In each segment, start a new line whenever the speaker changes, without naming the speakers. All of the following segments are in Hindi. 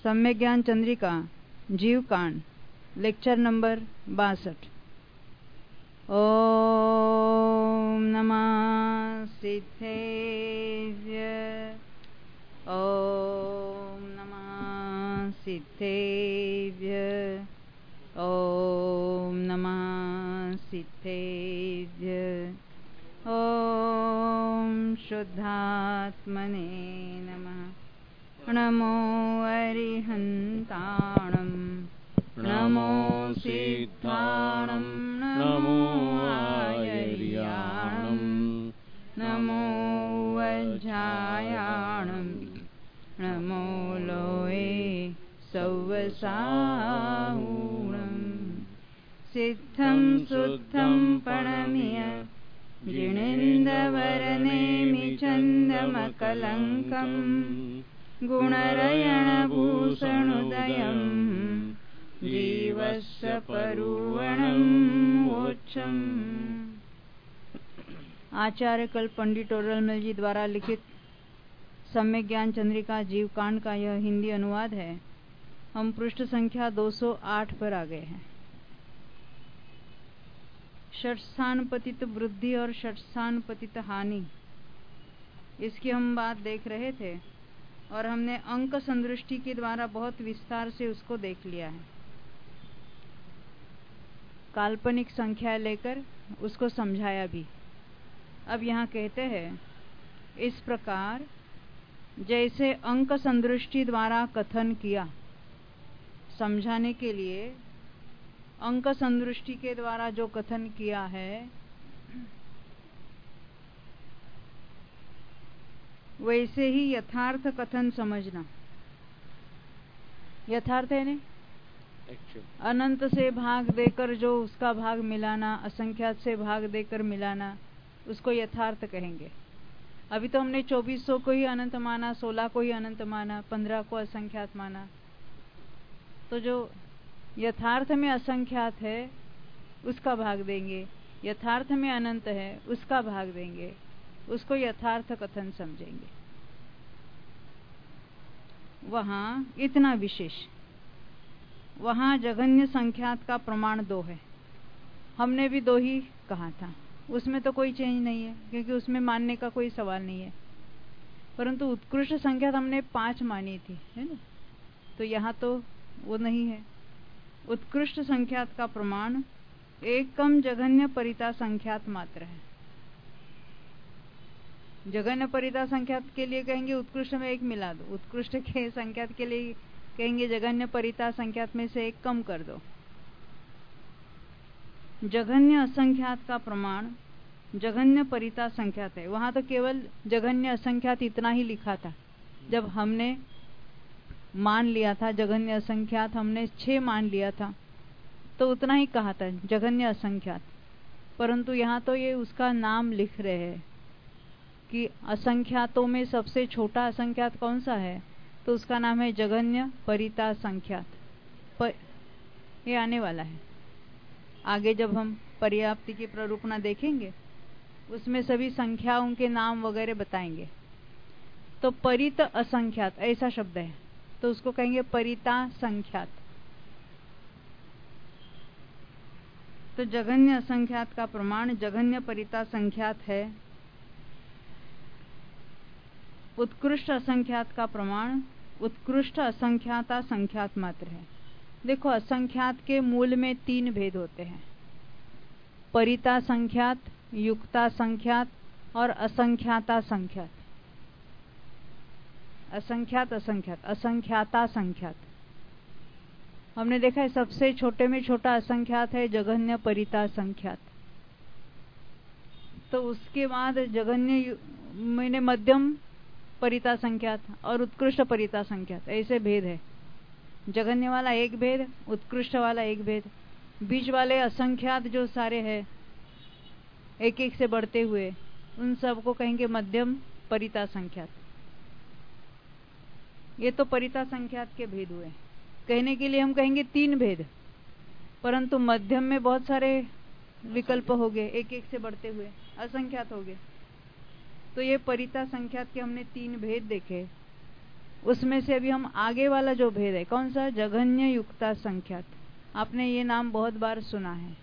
सम्यक ज्ञान चंद्रिका जीव कांड लेक्चर नंबर 62। ओम नमः सिद्धेभ्य। ओम नमः सिद्धेभ्य। ओम नमः सिद्धेभ्य। ओम शुद्धात्मने नमः। नमो अरिहन्ताणं नमो सिद्धाणं नमो आयर्याणं नमो वज्रायाणं नमो लोये सौवसाहुणं सिद्धं शुद्धं प्रणम्य जिनेन्द्रवरनेमि चन्दमकलङ्कम् गुणरयणभूषणोदयं जीवस्य परुवणं मोक्षम्। आचार्य कल पंडित ओरलमल जी द्वारा लिखित सम्यक ज्ञान चंद्रिका जीव कांड का यह हिंदी अनुवाद है। हम पृष्ठ संख्या 208 पर आ गए हैं। षट्स्थान पतित वृद्धि और षट्स्थान पतित हानि, इसकी हम बात देख रहे थे और हमने अंक संदृष्टि के द्वारा बहुत विस्तार से उसको देख लिया है। काल्पनिक संख्या लेकर उसको समझाया भी। अब यहाँ कहते हैं, इस प्रकार जैसे अंक संदृष्टि द्वारा कथन किया, समझाने के लिए अंक संदृष्टि के द्वारा जो कथन किया है, वैसे ही यथार्थ कथन समझना। यथार्थ है नहीं, अनंत से भाग देकर जो उसका भाग मिलाना, असंख्यात से भाग देकर मिलाना, उसको यथार्थ कहेंगे। अभी तो हमने 2400 को ही अनंत माना, 16 को ही अनंत माना, 15 को असंख्यात माना। तो जो यथार्थ में असंख्यात है उसका भाग देंगे, यथार्थ में अनंत है उसका भाग देंगे, उसको यथार्थ कथन समझेंगे। वहां इतना विशेष, वहां जघन्य संख्यात का प्रमाण 2 है। हमने भी 2 ही कहा था, उसमें तो कोई चेंज नहीं है क्योंकि उसमें मानने का कोई सवाल नहीं है। परंतु उत्कृष्ट संख्यात हमने 5 मानी थी, है ना। तो यहाँ तो वो नहीं है। उत्कृष्ट संख्यात का प्रमाण एकम जघन्य परिता संख्यात मात्र है। जघन्य परिता संख्यात के लिए कहेंगे उत्कृष्ट में 1 मिला दो, उत्कृष्ट के संख्यात के लिए कहेंगे जघन्य परिता संख्यात में से 1 कम कर दो। जघन्य असंख्यात का प्रमाण जघन्य परिता संख्यात है। वहां तो केवल जघन्य असंख्यात इतना ही लिखा था। जब हमने मान लिया था जघन्य असंख्यात, हमने 6 मान लिया था, तो उतना ही कहा था जघन्य असंख्यात। परंतु यहाँ तो ये उसका नाम लिख रहे हैं कि असंख्यातों में सबसे छोटा असंख्यात कौन सा है, तो उसका नाम है जघन्य परिता संख्यात। ये आने वाला है आगे, जब हम पर्याप्ति की प्ररूपणा देखेंगे उसमें सभी संख्याओं के नाम वगैरह बताएंगे। तो परित असंख्यात ऐसा शब्द है, तो उसको कहेंगे परिता संख्यात। तो जघन्य असंख्यात का प्रमाण जघन्य परिता संख्यात है। उत्कृष्ट असंख्यात का प्रमाण उत्कृष्ट असंख्याता संख्यात मात्र है। देखो, असंख्यात के मूल में 3 भेद होते हैं, परिता संख्यात, युक्ता संख्यात और असंख्याता संख्यात। असंख्यात असंख्यात असंख्याता संख्यात। हमने देखा है सबसे छोटे में छोटा असंख्यात है जघन्य परिता संख्यात। तो उसके बाद जघन्य मैंने मध्यम परिता संख्यात और उत्कृष्ट परिता संख्यात, ऐसे भेद है। जघन्य वाला 1 भेद, उत्कृष्ट वाला 1 भेद, बीच वाले असंख्यात जो सारे हैं 1-1 से बढ़ते हुए, उन सबको कहेंगे मध्यम परिता संख्यात। ये तो परिता संख्यात के भेद हुए। कहने के लिए हम कहेंगे 3 भेद, परंतु मध्यम में बहुत सारे विकल्प हो गए, 1-1 से बढ़ते हुए असंख्यात हो गए। तो ये परिता संख्यात के हमने 3 भेद देखे। उसमें से अभी हम आगे वाला जो भेद है, कौन सा? जघन्य युक्ता संख्यात। आपने ये नाम बहुत बार सुना है।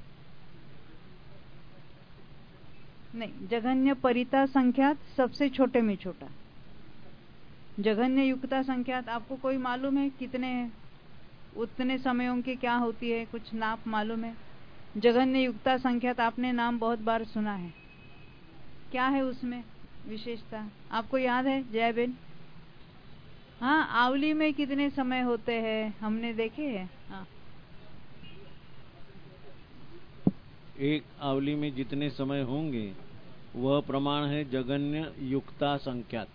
नहीं, जघन्य परिता संख्यात सबसे छोटे में छोटा। जघन्य युक्ता संख्यात आपको कोई मालूम है कितने हैं? उतने समयों की क्या होती है, कुछ नाप मालूम है? जघन्य युक्ता संख्यात आपने नाम बहुत बार सुना है। क्या है उसमें विशेषता, आपको याद है जयाबेन? हाँ, आवली में कितने समय होते हैं हमने देखे हैं। हाँ,
एक आवली में जितने समय होंगे वह प्रमाण है जघन्य युक्ता संख्यात,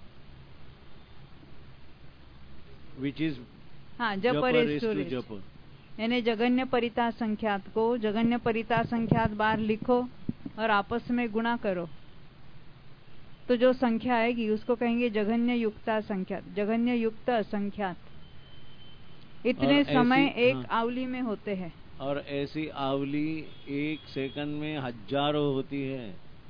विच इज
हाँ, जप जप, यानी जघन्य परिता संख्यात को जघन्य परिता संख्यात बार लिखो और आपस में गुणा करो तो जो संख्या आएगी उसको कहेंगे जघन्य युक्ता संख्यात, जघन्य युक्त असंख्यात। इतने समय एक आवली में होते हैं।
और ऐसी आवली एक सेकंड में हजारों होती है।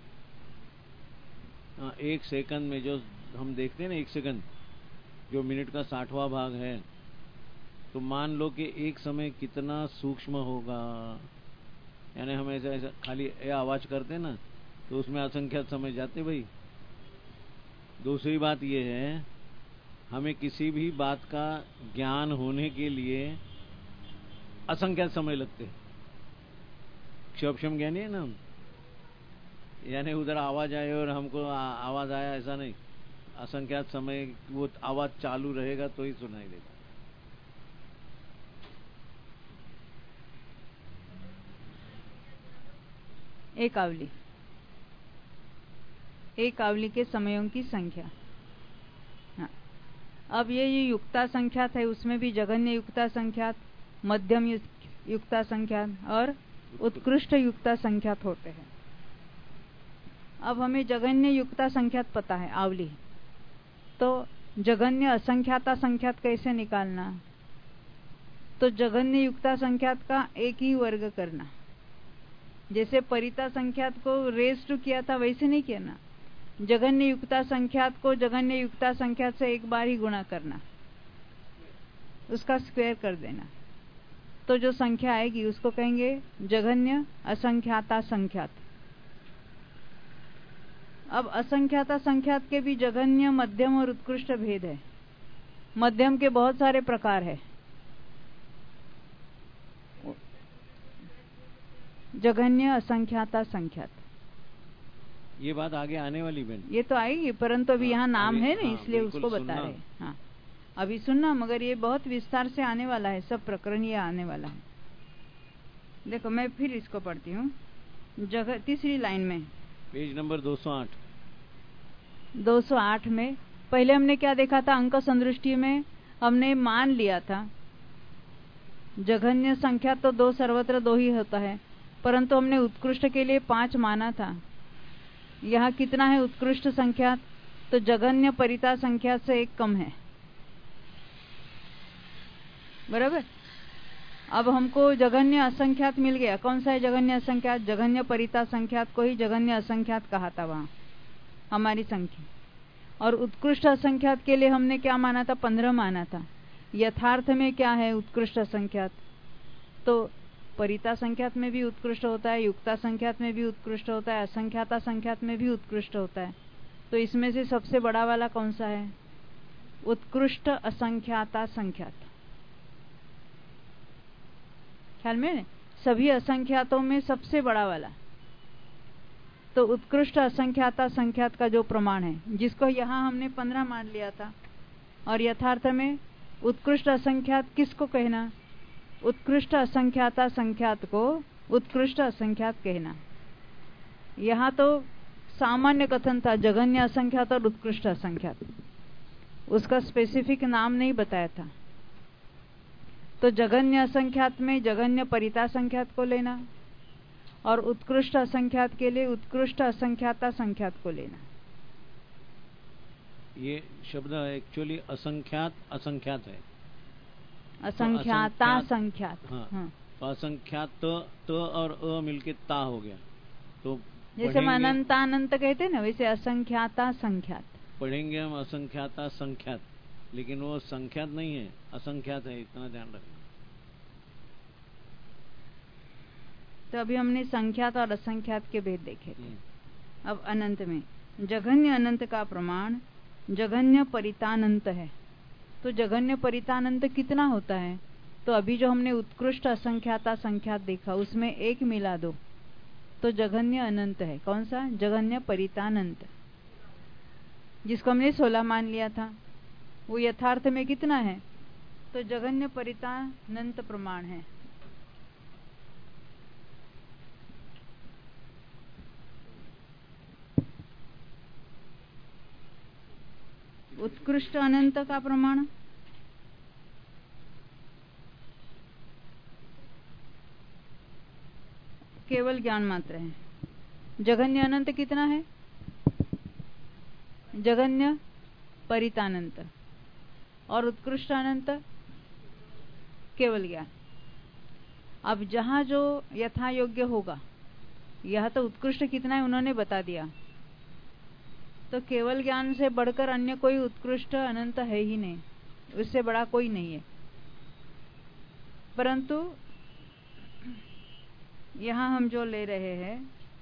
एक सेकंड में जो हम देखते हैं ना, एक सेकंड जो मिनट का 60वां भाग है, तो मान लो कि एक समय कितना सूक्ष्म होगा। यानी हम ऐसा खाली आवाज करते ना तो उसमें असंख्यात समय जाते भाई। दूसरी बात यह है, हमें किसी भी बात का ज्ञान होने के लिए असंख्यात समय लगते हैं। क्षोभक्षम ज्ञानी है ना हम, यानी उधर आवाज आए और हमको आवाज आया ऐसा नहीं, असंख्यात समय वो आवाज चालू रहेगा तो ही सुनाई देगा।
एक आवली के समयों की संख्या। हाँ, अब ये युक्ता संख्यात है, उसमें भी जघन्य युक्ता संख्यात, मध्यम युक्ता संख्यात और उत्कृष्ट युक्ता संख्यात होते हैं। अब हमें जघन्य युक्ता संख्यात पता है आवली, तो जघन्य असंख्याता संख्यात कैसे निकालना? तो जघन्य युक्ता संख्यात का एक ही वर्ग करना। जैसे परिता संख्यात को रेज टू किया था वैसे नहीं किया ना, जघन्य युक्ता संख्यात को जघन्य युक्ता संख्यात से एक बार ही गुणा करना, उसका स्क्वायर कर देना, तो जो संख्या आएगी उसको कहेंगे जघन्य असंख्याता संख्यात। अब असंख्याता संख्यात के भी जघन्य, मध्यम और उत्कृष्ट भेद है। मध्यम के बहुत सारे प्रकार है। जघन्य असंख्याता संख्यात,
ये बात आगे आने वाली बहन,
ये तो आएगी, परंतु अभी यहाँ नाम है ना, इसलिए उसको बता रहे। हाँ, अभी सुनना, मगर ये बहुत विस्तार से आने वाला है, सब प्रकरण ये आने वाला है। देखो मैं फिर इसको पढ़ती हूँ। तीसरी लाइन में
पेज नंबर
208 में पहले हमने क्या देखा था? अंक संदृष्टि में हमने मान लिया था जघन्य संख्या तो दो, सर्वत्र दो ही होता है, परंतु हमने उत्कृष्ट के लिए 5 माना था। यहाँ कितना है उत्कृष्ट संख्या? तो जघन्य परिता संख्या से 1 कम है, बराबर। अब हमको जघन्य असंख्यात मिल गया। कौन सा है जघन्य असंख्यात? जघन्य परिता संख्यात को ही जघन्य असंख्यात कहा था वहां हमारी संख्या। और उत्कृष्ट असंख्यात के लिए हमने क्या माना था? 15 माना था। यथार्थ में क्या है उत्कृष्ट असंख्यात? तो परिता संख्यात में भी उत्कृष्ट होता है, युक्ता संख्यात में भी उत्कृष्ट होता है, असंख्याता संख्यात में भी उत्कृष्ट होता है। तो इसमें से सबसे बड़ा वाला कौन सा है? उत्कृष्ट असंख्याता संख्यात। ख्याल में, सभी असंख्यातों में सबसे बड़ा वाला। तो उत्कृष्ट असंख्याता संख्यात का जो प्रमाण है, जिसको यहां हमने 15 मान लिया था, और यथार्थ में उत्कृष्ट असंख्यात किसको कहना? उत्कृष्ट असंख्याता संख्यात को उत्कृष्ट असंख्यात कहना। यहां तो सामान्य कथन था जघन्य असंख्यात और उत्कृष्ट असंख्यात, उसका स्पेसिफिक नाम नहीं बताया था। तो जघन्य असंख्यात में जघन्य परिता संख्यात को लेना और उत्कृष्ट असंख्यात के लिए उत्कृष्ट असंख्याता संख्यात को लेना।
ये शब्द एक्चुअली असंख्यात असंख्यात है,
असंख्याता संख्यात।
हाँ। तो असंख्यात त और अ मिलके ता हो गया। तो
जैसे हम अनंतानंत कहते ना, वैसे असंख्याता संख्यात
पढ़ेंगे हम। असंख्याता संख्यात लेकिन वो संख्यात नहीं है, असंख्यात है, इतना ध्यान रखना।
तो अभी हमने संख्यात और असंख्यात के भेद देखे थे। अब अनंत में जघन्य अनंत का प्रमाण जघन्य परितानंत है। तो जघन्य परितानंत कितना होता है? तो अभी जो हमने उत्कृष्ट असंख्याता संख्यात देखा उसमें एक मिला दो तो जघन्य अनंत है। कौन सा? जघन्य परितानंत, जिसको हमने 16 मान लिया था। वो यथार्थ में कितना है? तो जघन्य परितानंत प्रमाण है। उत्कृष्ट अनंत का प्रमाण केवल ज्ञान मात्र है। जघन्य अनंत कितना है? जघन्य परितानंत। और उत्कृष्ट अनंत केवल ज्ञान। अब जहां जो यथा योग्य होगा, यह तो उत्कृष्ट कितना है उन्होंने बता दिया, तो केवल ज्ञान से बढ़कर अन्य कोई उत्कृष्ट अनंत है ही नहीं, उससे बड़ा कोई नहीं है। परंतु यहां हम जो ले रहे हैं,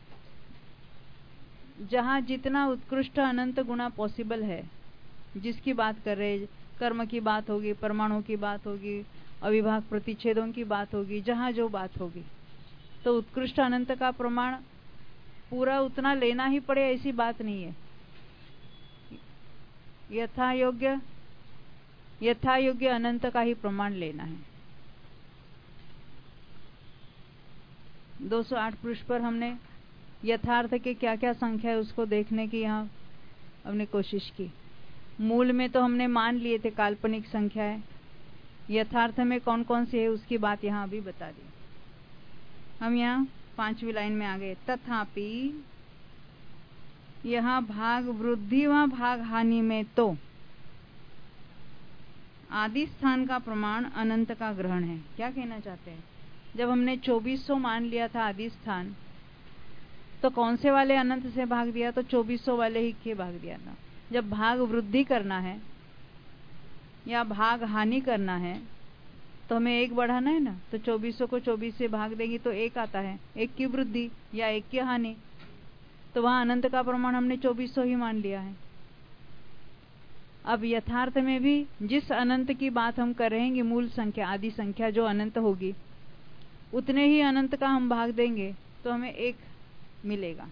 जहां जितना उत्कृष्ट अनंत गुना पॉसिबल है, जिसकी बात कर रहे, कर्म की बात होगी, परमाणु की बात होगी, अविभाग प्रतिच्छेदों की बात होगी, जहां जो बात होगी, तो उत्कृष्ट अनंत का प्रमाण पूरा उतना लेना ही पड़े ऐसी बात नहीं है। यथा योग्य अनंत का ही प्रमाण लेना है। 208 पृष्ठ पर हमने यथार्थ के क्या क्या संख्या है उसको देखने की यहाँ हमने कोशिश की। मूल में तो हमने मान लिए थे काल्पनिक संख्या है, यथार्थ में कौन कौन सी है उसकी बात यहाँ अभी बता दी। हम यहाँ 5वीं लाइन में आ गए। तथापि यहाँ भाग वृद्धि व भाग हानि में तो आदि स्थान का प्रमाण अनंत का ग्रहण है। क्या कहना चाहते हैं? जब हमने 2400 मान लिया था आदि स्थान, तो कौन से वाले अनंत से भाग दिया? तो 2400 वाले ही के भाग दिया था। जब भाग वृद्धि करना है या भाग हानि करना है तो हमें एक बढ़ाना है ना, तो 2400 को 24 से भाग देंगे तो एक आता है, एक की वृद्धि या एक की हानि। तो वहां अनंत का प्रमाण हमने 2400 ही मान लिया है। अब यथार्थ में भी जिस अनंत की बात हम कर रहे हैं, मूल संख्या आदि संख्या जो अनंत होगी, उतने ही अनंत का हम भाग देंगे तो हमें एक मिलेगा।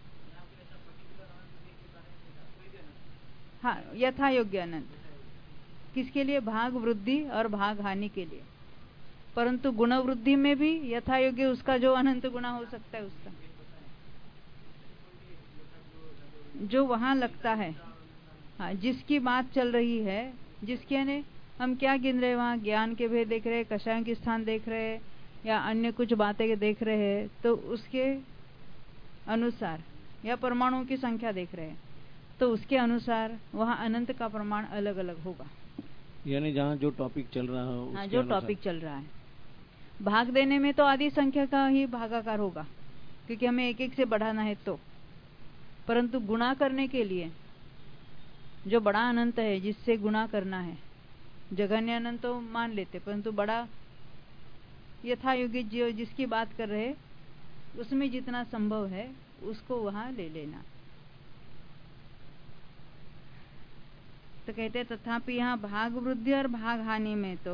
हाँ, यथा योग्य अनंत किसके लिए? भाग वृद्धि और भाग हानि के लिए। परंतु गुण वृद्धि में भी यथा योग्य उसका जो अनंत गुना हो सकता है, उसका जो वहां लगता है, हाँ, जिसकी बात चल रही है, जिसके ने हम क्या गिन रहे हैं, वहां ज्ञान के भेद देख रहे हैं, कषायों के स्थान देख रहे हैं या अन्य कुछ बातें देख रहे हैं, तो उसके अनुसार या परमाणुओं की संख्या देख रहे हैं, तो उसके अनुसार वहां अनंत का प्रमाण अलग अलग होगा।
यानी जहाँ जो टॉपिक चल रहा है,
हाँ, जो टॉपिक चल रहा है। भाग देने में तो आदि संख्या का ही भागाकार होगा, क्योंकि हमें एक एक से बढ़ाना है तो। परंतु गुणा करने के लिए जो बड़ा अनंत है जिससे गुणा करना है, जघन्य अनंत तो मान लेते, परंतु बड़ा यथा योग्य जो जिसकी बात कर रहे, उसमें जितना संभव है उसको वहां ले लेना। तो कहते तथापि यहाँ भाग वृद्धि और भाग हानि में तो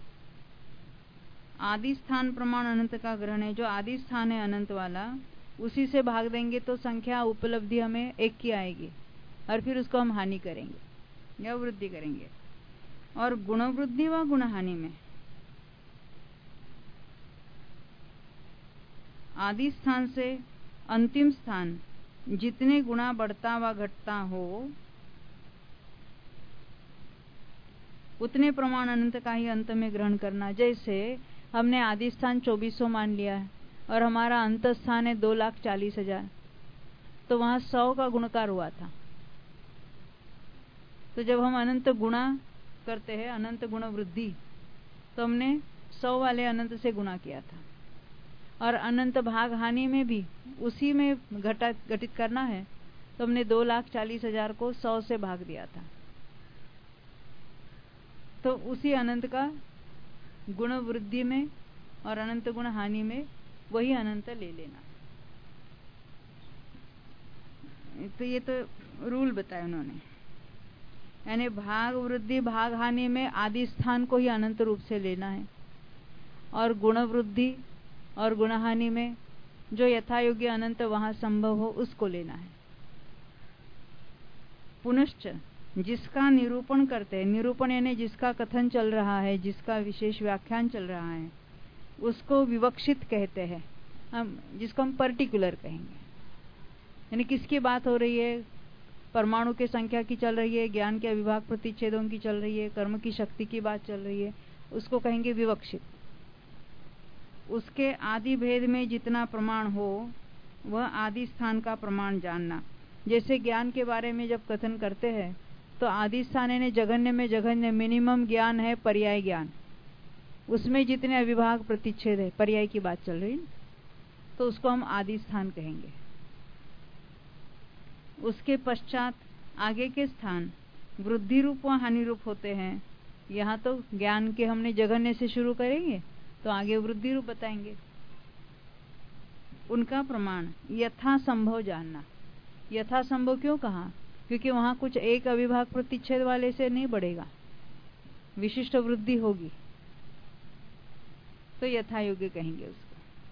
आदि स्थान प्रमाण अनंत का ग्रहण है। जो आदि स्थान है अनंत वाला, उसी से भाग देंगे तो संख्या उपलब्धि हमें एक की आएगी, और फिर उसको हम हानि करेंगे या वृद्धि करेंगे। और गुण वृद्धि व गुण हानि में आदि स्थान से अंतिम स्थान जितने गुणा बढ़ता व घटता हो, उतने प्रमाण अनंत का ही अंत में ग्रहण करना। जैसे हमने आदि स्थान 2400 मान लिया है और हमारा अंत स्थान है 2,40,000, तो वहां 100 का गुणकार हुआ था। तो जब हम अनंत गुणा करते हैं, अनंत गुण वृद्धि, तो हमने 100 वाले अनंत से गुणा किया था। और अनंत भाग हानि में भी उसी में घटित करना है, तो हमने 2,40,000 को 100 से भाग दिया था। तो उसी अनंत का गुण वृद्धि में और अनंत गुण हानि में वही अनंत ले लेना। तो ये तो रूल बताया उन्होंने, यानी भाग वृद्धि भाग हानि में आदि स्थान को ही अनंत रूप से लेना है, और गुण वृद्धि और गुण हानि में जो यथा योग्य अनंत वहां संभव हो उसको लेना है। पुनश्च जिसका निरूपण करते हैं, निरूपण यानी जिसका कथन चल रहा है, जिसका विशेष व्याख्यान चल रहा है, उसको विवक्षित कहते हैं, हम जिसको हम पर्टिकुलर कहेंगे। यानी किसकी बात हो रही है, परमाणु के संख्या की चल रही है, ज्ञान के अविभाग प्रतिच्छेदों की चल रही है, कर्म की शक्ति की बात चल रही है, उसको कहेंगे विवक्षित। उसके आदि भेद में जितना प्रमाण हो वह आदि स्थान का प्रमाण जानना। जैसे ज्ञान के बारे में जब कथन करते हैं तो आदि स्थान यानी जघन्य में जघन्य मिनिमम ज्ञान है पर्याय ज्ञान, उसमें जितने अविभाग प्रतिच्छेद है, पर्याय की बात चल रही है, तो उसको हम आदि स्थान कहेंगे। उसके पश्चात आगे के स्थान वृद्धि रूप व हानि रूप होते हैं। यहाँ तो ज्ञान के हमने जघन्य से शुरू करेंगे तो आगे वृद्धि रूप बताएंगे। उनका प्रमाण यथा संभव जानना। यथा संभव क्यों कहा, क्योंकि वहां कुछ एक अविभाग प्रतिच्छेद वाले से नहीं बढ़ेगा, विशिष्ट वृद्धि होगी, तो यथा योग्य कहेंगे उसको।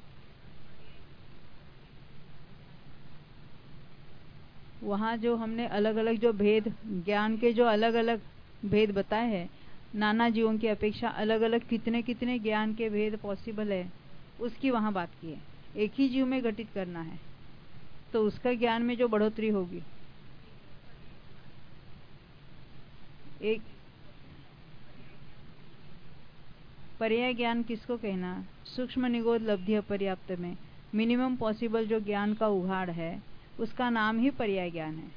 वहां जो हमने अलग अलग जो भेद, ज्ञान के जो अलग अलग भेद बताए हैं, नाना जीवों की अपेक्षा अलग अलग कितने कितने ज्ञान के भेद पॉसिबल है, उसकी वहां बात की है। एक ही जीव में घटित करना है तो उसका ज्ञान में जो बढ़ोतरी होगी, एक पर्याय ज्ञान किसको कहना, सूक्ष्म निगोद लब्धि अपर्याप्त में मिनिमम पॉसिबल जो ज्ञान का उघाड़ है उसका नाम ही पर्याय ज्ञान है।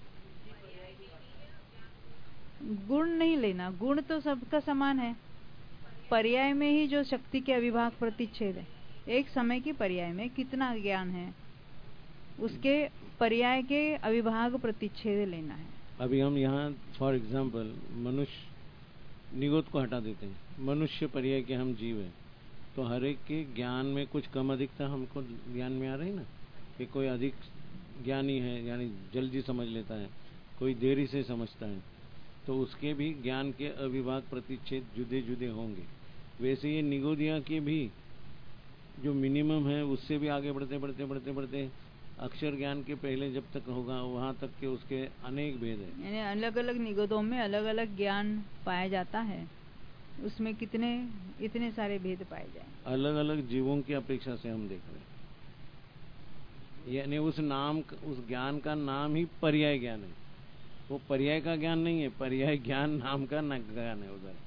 गुण नहीं लेना, गुण तो सबका समान है, पर्याय में ही जो शक्ति के अविभाग प्रतिच्छेद है, एक समय की पर्याय में कितना ज्ञान है उसके पर्याय के अविभाग प्रतिच्छेद लेना है।
अभी हम यहाँ फॉर एग्जाम्पल मनुष्य निगोद को हटा देते हैं, मनुष्य पर्याय के हम जीव है, तो हर एक के ज्ञान में कुछ कम अधिकता हमको ज्ञान में आ रही ना, कि कोई अधिक ज्ञानी है यानी जल्दी समझ लेता है, कोई देरी से समझता है, तो उसके भी ज्ञान के अविभाग प्रतिच्छेद जुदे जुदे होंगे। वैसे ये निगोदिया के भी जो मिनिमम है उससे भी आगे बढ़ते बढ़ते बढ़ते बढ़ते अक्षर ज्ञान के पहले जब तक होगा वहां तक के उसके अनेक भेद है।
यानी अलग अलग निगोदों में अलग अलग ज्ञान पाया जाता है, उसमें कितने इतने सारे भेद पाए जाए,
अलग अलग जीवों की अपेक्षा से हम देख रहे हैं। यानी उस नाम, उस ज्ञान का नाम ही पर्याय ज्ञान है, वो पर्याय का ज्ञान नहीं है, पर्याय ज्ञान नाम का ज्ञान है उधर।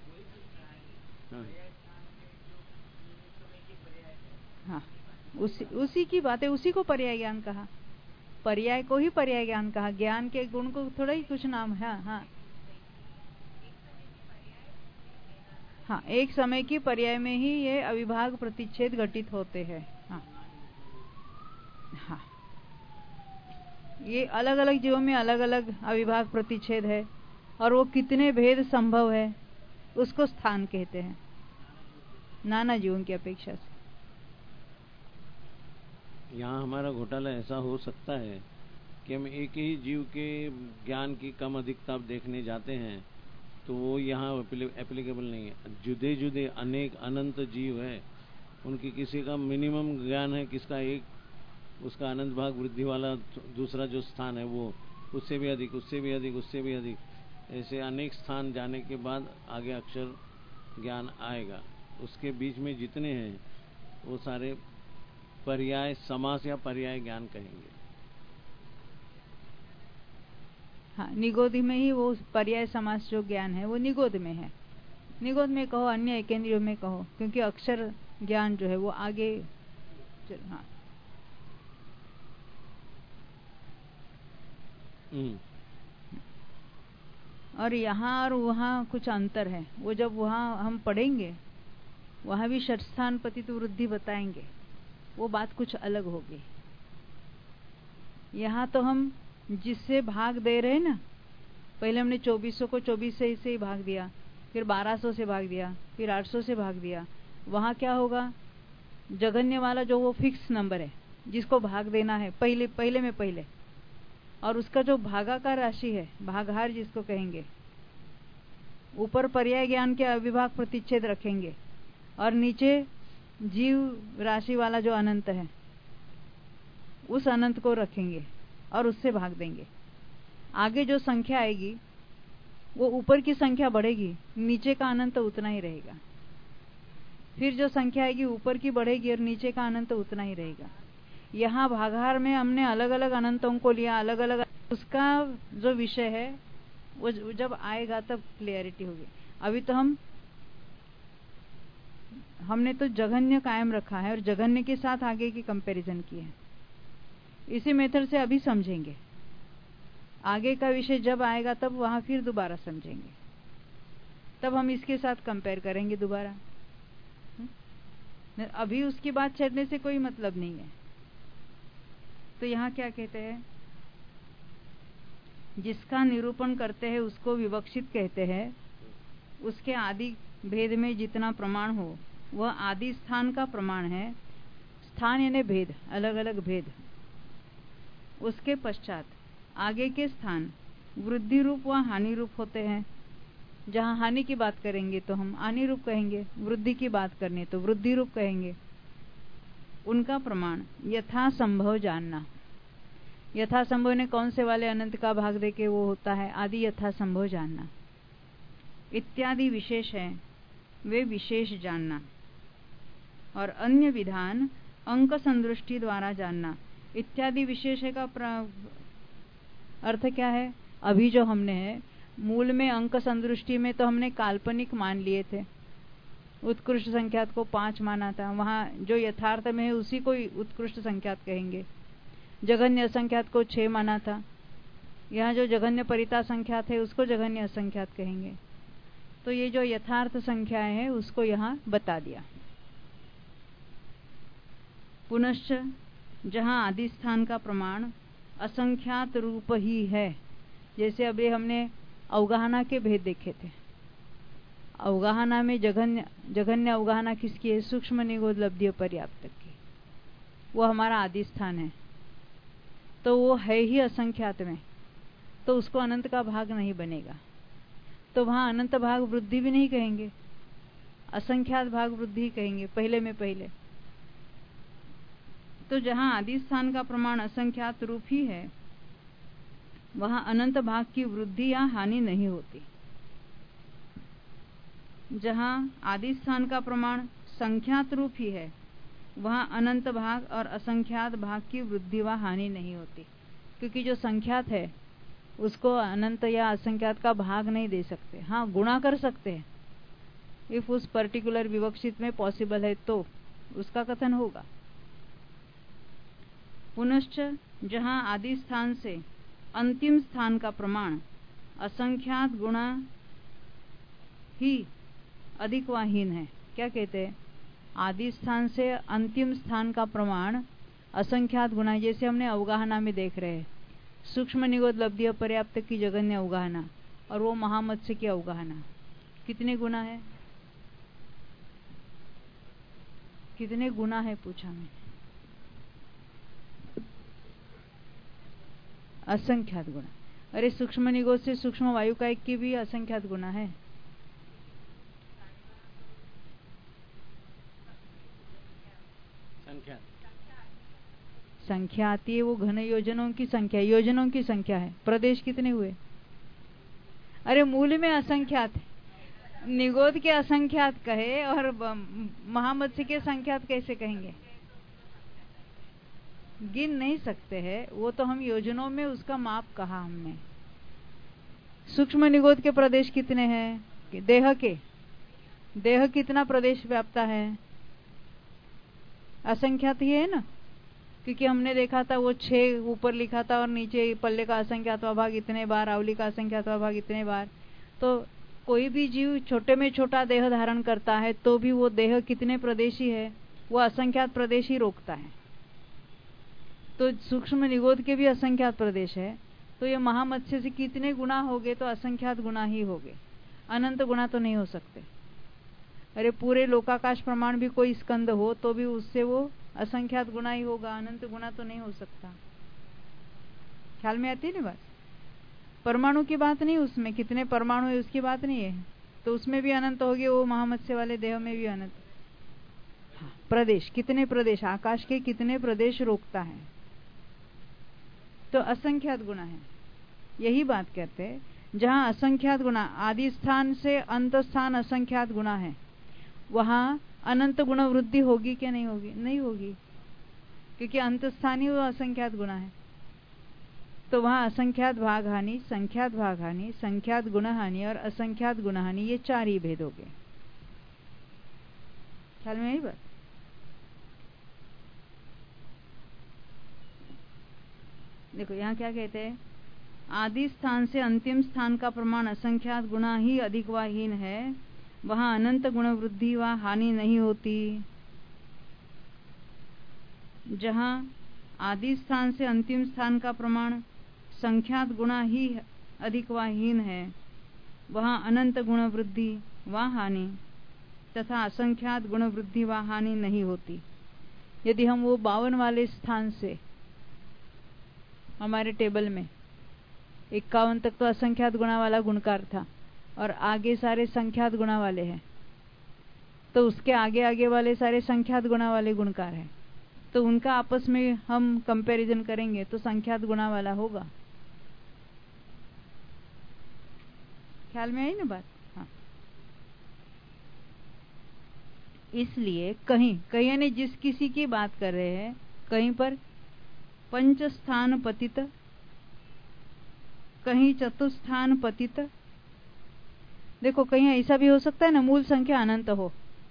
हाँ, उसी की बात है, उसी को पर्याय ज्ञान कहा, पर्याय को ही पर्याय ज्ञान कहा, ज्ञान के गुण को थोड़ा ही कुछ नाम है। हाँ हाँ, एक समय की पर्याय में ही ये अविभाग प्रतिच्छेद घटित होते हैं। हाँ हाँ, ये अलग अलग जीवों में अलग अलग अविभाग प्रतिच्छेद है, और वो कितने भेद संभव है उसको स्थान कहते हैं, नाना जीवों की अपेक्षा से।
यहाँ हमारा घोटाला ऐसा हो सकता है कि हम एक ही जीव के ज्ञान की कम अधिकता देखने जाते हैं तो वो यहाँ एप्लीकेबल नहीं है। जुदे जुदे अनेक अनंत जीव है, उनकी किसी का मिनिमम ज्ञान है, किसका एक, उसका अनंत भाग वृद्धि वाला दूसरा जो स्थान है वो उससे भी अधिक, उससे भी अधिक, उससे भी अधिक, ऐसे अनेक स्थान जाने के बाद आगे अक्षर ज्ञान आएगा। उसके बीच में जितने हैं वो सारे पर्याय समास या पर्याय ज्ञान कहेंगे।
हाँ, निगोद में ही वो पर्याय समास जो ज्ञान है वो निगोद में है, निगोद में कहो, अन्य एकेंद्रियों में कहो, क्योंकि अक्षर ज्ञान जो है वो आगे हाँ। और यहाँ और वहाँ कुछ अंतर है, वो जब वहाँ हम पढ़ेंगे वहाँ भी षष्ठान पतित वृद्धि बताएंगे, वो बात कुछ अलग होगी। यहाँ तो हम जिससे भाग दे रहे हैं ना, पहले हमने 2400 को 24 से ही भाग दिया, फिर 1200 से भाग दिया, फिर 800 से भाग दिया, वहां क्या होगा? जघन्य वाला जो वो फिक्स नंबर है जिसको भाग देना है पहले में पहले, और उसका जो भागाकार राशि है, भागहार जिसको कहेंगे, ऊपर पर्याय ज्ञान के अविभाग प्रतिच्छेद रखेंगे और नीचे जीव राशि वाला जो अनंत है उस अनंत को रखेंगे और उससे भाग देंगे। आगे जो संख्या आएगी वो ऊपर की संख्या बढ़ेगी, नीचे का अनंत उतना ही रहेगा। फिर जो संख्या आएगी ऊपर की बढ़ेगी और नीचे का अनंत उतना ही रहेगा। यहाँ भागहार में हमने अलग अलग अनंतों को लिया, अलग अलग, उसका जो विषय है वो जब आएगा तब क्लियरिटी होगी। अभी तो हमने तो जघन्य कायम रखा है और जघन्य के साथ आगे की कंपैरिजन की है। इसी मेथड से अभी समझेंगे, आगे का विषय जब आएगा तब वहां फिर दोबारा समझेंगे, तब हम इसके साथ कंपेयर करेंगे दोबारा। अभी उसकी बात छेड़ने से कोई मतलब नहीं है। तो यहाँ क्या कहते हैं? जिसका निरूपण करते हैं उसको विवक्षित कहते हैं। उसके आदि भेद में जितना प्रमाण हो वह आदि स्थान का प्रमाण है। स्थान यानी भेद, अलग अलग भेद। उसके पश्चात आगे के स्थान वृद्धि रूप व हानि रूप होते हैं। जहां हानि की बात करेंगे तो हम हानि रूप कहेंगे, वृद्धि की बात करनी तो वृद्धि रूप कहेंगे। उनका प्रमाण यथा संभव जानना। यथा संभव ने कौन से वाले अनंत का भाग देके वो होता है आदि यथा संभव जानना। इत्यादि विशेष है वे विशेष जानना। और अन्य विधान अंक संदृष्टि द्वारा जानना। इत्यादि विशेष का अर्थ क्या है? अभी जो हमने है मूल में अंक संदृष्टि में तो हमने काल्पनिक मान लिए थे, उत्कृष्ट संख्यात को 5 माना था। वहां जो यथार्थ में है उसी को उत्कृष्ट संख्यात कहेंगे। जघन्य असंख्यात को 6 माना था। यहाँ जो जघन्य परिता संख्यात है उसको जघन्य असंख्यात कहेंगे। तो ये जो यथार्थ संख्याएं हैं उसको यहाँ बता दिया। पुनश्च जहां आदि स्थान का प्रमाण असंख्यात रूप ही है, जैसे अभी हमने अवगाहना के भेद देखे थे। अवगाहना में जघन्य अवगाहना किसकी है? सूक्ष्म निगोद लब्धि पर्याप्त की, वो हमारा आदि स्थान है। तो वो है ही असंख्यात में, तो उसको अनंत का भाग नहीं बनेगा। तो वहां अनंत भाग वृद्धि भी नहीं कहेंगे, असंख्यात भाग वृद्धि कहेंगे पहले में पहले। तो जहां आदि स्थान का प्रमाण असंख्यात रूप ही है वहां अनंत भाग की वृद्धि या हानि नहीं होती। जहां आदि स्थान का प्रमाण संख्यात रूप ही है वहां अनंत भाग और असंख्यात भाग की वृद्धि व हानि नहीं होती, क्योंकि जो संख्यात है उसको अनंत या असंख्यात का भाग नहीं दे सकते। हाँ, गुणा कर सकते हैं, इफ उस पर्टिकुलर विवक्षित में पॉसिबल है तो उसका कथन होगा। पुनश्च जहां आदि स्थान से अंतिम स्थान का प्रमाण असंख्यात गुणा ही अधिक व हीन है। क्या कहते हैं? आदि स्थान से अंतिम स्थान का प्रमाण असंख्यात गुणा, जैसे हमने अवगाहना में देख रहे हैं, सूक्ष्म निगोद लब्धि पर्याप्त की जघन्य अवगाहना और वो महामत्स्य की अवगाहना, कितने गुना है? कितने गुना है पूछा मैंने। असंख्यात गुना। अरे सूक्ष्म निगोद से सूक्ष्म वायु का एक की भी असंख्यात गुना है। संख्या आती है वो घन योजनों की संख्या, योजनों की संख्या है। प्रदेश कितने हुए? अरे मूल में असंख्यात है, निगोद के असंख्यात कहे और महामत्स्य के संख्यात कैसे कहेंगे? गिन नहीं सकते हैं, वो तो हम योजनों में उसका माप कहा हमने। सूक्ष्म निगोद के प्रदेश कितने हैं? देह कितना प्रदेश व्याप्ता है? असंख्यात ही है ना, क्योंकि हमने देखा था वो 6 ऊपर लिखा था और नीचे पल्ले का असंख्यातवा भाग इतने बार, आवली का असंख्यातवा भाग इतने बार। तो कोई भी जीव छोटे में छोटा देह धारण करता है तो भी वो देह कितने प्रदेशी है? वो असंख्यात प्रदेश ही रोकता है। तो सूक्ष्म निगोद के भी असंख्यात प्रदेश है, तो ये महामत्स्य से कितने गुना हो गए? तो असंख्यात गुना ही हो गए। अनंत गुणा तो नहीं हो सकते। अरे पूरे लोकाकाश प्रमाण भी कोई स्कंद हो तो भी उससे वो असंख्यात गुणा ही होगा, अनंत गुणा तो नहीं हो सकता। ख्याल में आती है ना बात? परमाणु की बात नहीं, उसमें कितने परमाणु है उसकी बात नहीं है, तो उसमें भी अनंत हो गए, वो महामत्स्य वाले देह में भी अनंत। प्रदेश, कितने प्रदेश, आकाश के कितने प्रदेश रोकता है, तो असंख्यात गुणा है। यही बात कहते हैं, जहां असंख्यात गुणा, आदि स्थान से अंत स्थान असंख्यात गुणा है, वहां अनंत गुण वृद्धि होगी क्या नहीं होगी? नहीं होगी, क्योंकि अंत स्थान ही वो असंख्यात गुणा है। तो वहां असंख्यात भाग हानि, संख्यात भाग हानि, संख्यात गुण हानि और असंख्यात गुण हानि, ये 4 ही भेद हो गए। ख्याल में आई बात? देखो यहां क्या कहते हैं, आदि स्थान से अंतिम स्थान का प्रमाण असंख्यात गुणा ही अधिक व हीन है, वहां अनंत गुण वृद्धि व हानि नहीं होती। जहां आदि स्थान से अंतिम स्थान का प्रमाण संख्यात गुणा ही अधिक व हीन है, वहां अनंत गुण वृद्धि व हानि तथा असंख्यात गुण वृद्धि व हानि नहीं होती। यदि हम वो 52 वाले स्थान से, हमारे टेबल में 51 तक तो असंख्यात गुणा वाला गुणकार था और आगे सारे संख्यात गुणा वाले हैं, तो उसके आगे आगे वाले सारे संख्यात गुणा वाले गुणकार हैं, तो उनका आपस में हम कंपैरिजन करेंगे तो संख्यात गुणा वाला होगा। ख्याल में आई ना बात? हाँ। इसलिए कहीं कहीं यानी जिस किसी की बात कर रहे हैं, कहीं पर पंच स्थान पतित, कहीं चतुस्थान पतित। देखो कहीं ऐसा भी हो सकता है ना, मूल संख्या अनंत हो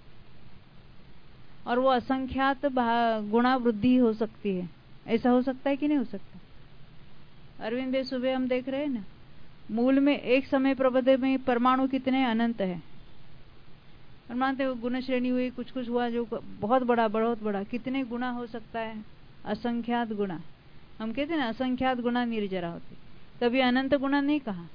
और वो असंख्यात गुणा वृद्धि हो सकती है, ऐसा हो सकता है कि नहीं हो सकता? अरविंद भाई सुबह हम देख रहे हैं ना, मूल में एक समय प्रबंध में परमाणु कितने अनंत है, और मानते हो गुण श्रेणी हुई, कुछ कुछ हुआ जो बहुत बड़ा, कितने गुना हो सकता है? असंख्यात गुणा। हम कहते हैं ना असंख्यात गुणा निर्जरा होती, कभी अनंत गुणा नहीं कहा।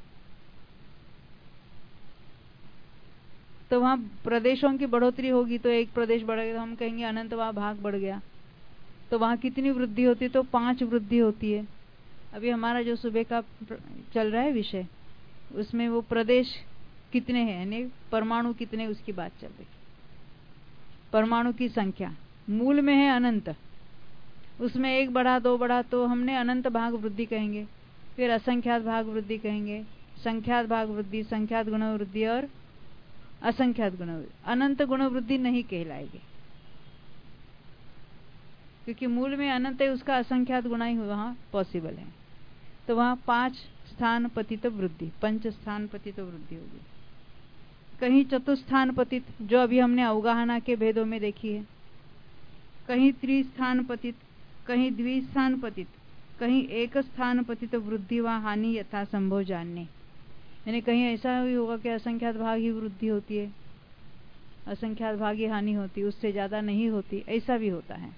तो वहां प्रदेशों की बढ़ोतरी होगी, तो एक प्रदेश बढ़ गया तो हम कहेंगे अनंत, वहां भाग बढ़ गया, तो वहां कितनी वृद्धि होती है? तो 5 वृद्धि होती है। अभी हमारा जो सुबह का चल रहा है विषय, उसमें वो प्रदेश कितने हैं, यानी परमाणु कितने, उसकी बात चल रही। परमाणु की संख्या मूल में है अनंत, उसमें 1 बढ़ा 2 बढ़ा तो हमने अनंत भाग वृद्धि कहेंगे, फिर असंख्यात भाग वृद्धि कहेंगे, संख्यात भाग वृद्धि, संख्यात गुण वृद्धि और असंख्यात गुण वृद्धि। अनंत गुण वृद्धि नहीं कहलाएगी, क्योंकि मूल में अनंत है, उसका असंख्यात गुणा ही वहां पॉसिबल है। तो वहां 5 स्थान पतित वृद्धि, 5 स्थान पतित वृद्धि होगी। कहीं चतुस्थान पतित, जो अभी हमने अवगाहना के भेदों में देखी है, कहीं त्रिस्थान पतित, कहीं द्विस्थान पतित, कहीं एक स्थान पतित वृद्धि व हानि यथा संभव जानने। यानी कहीं ऐसा भी होगा कि असंख्यात भाग ही वृद्धि होती है, असंख्यात भाग ही हानि होती है, उससे ज्यादा नहीं होती, ऐसा भी होता है।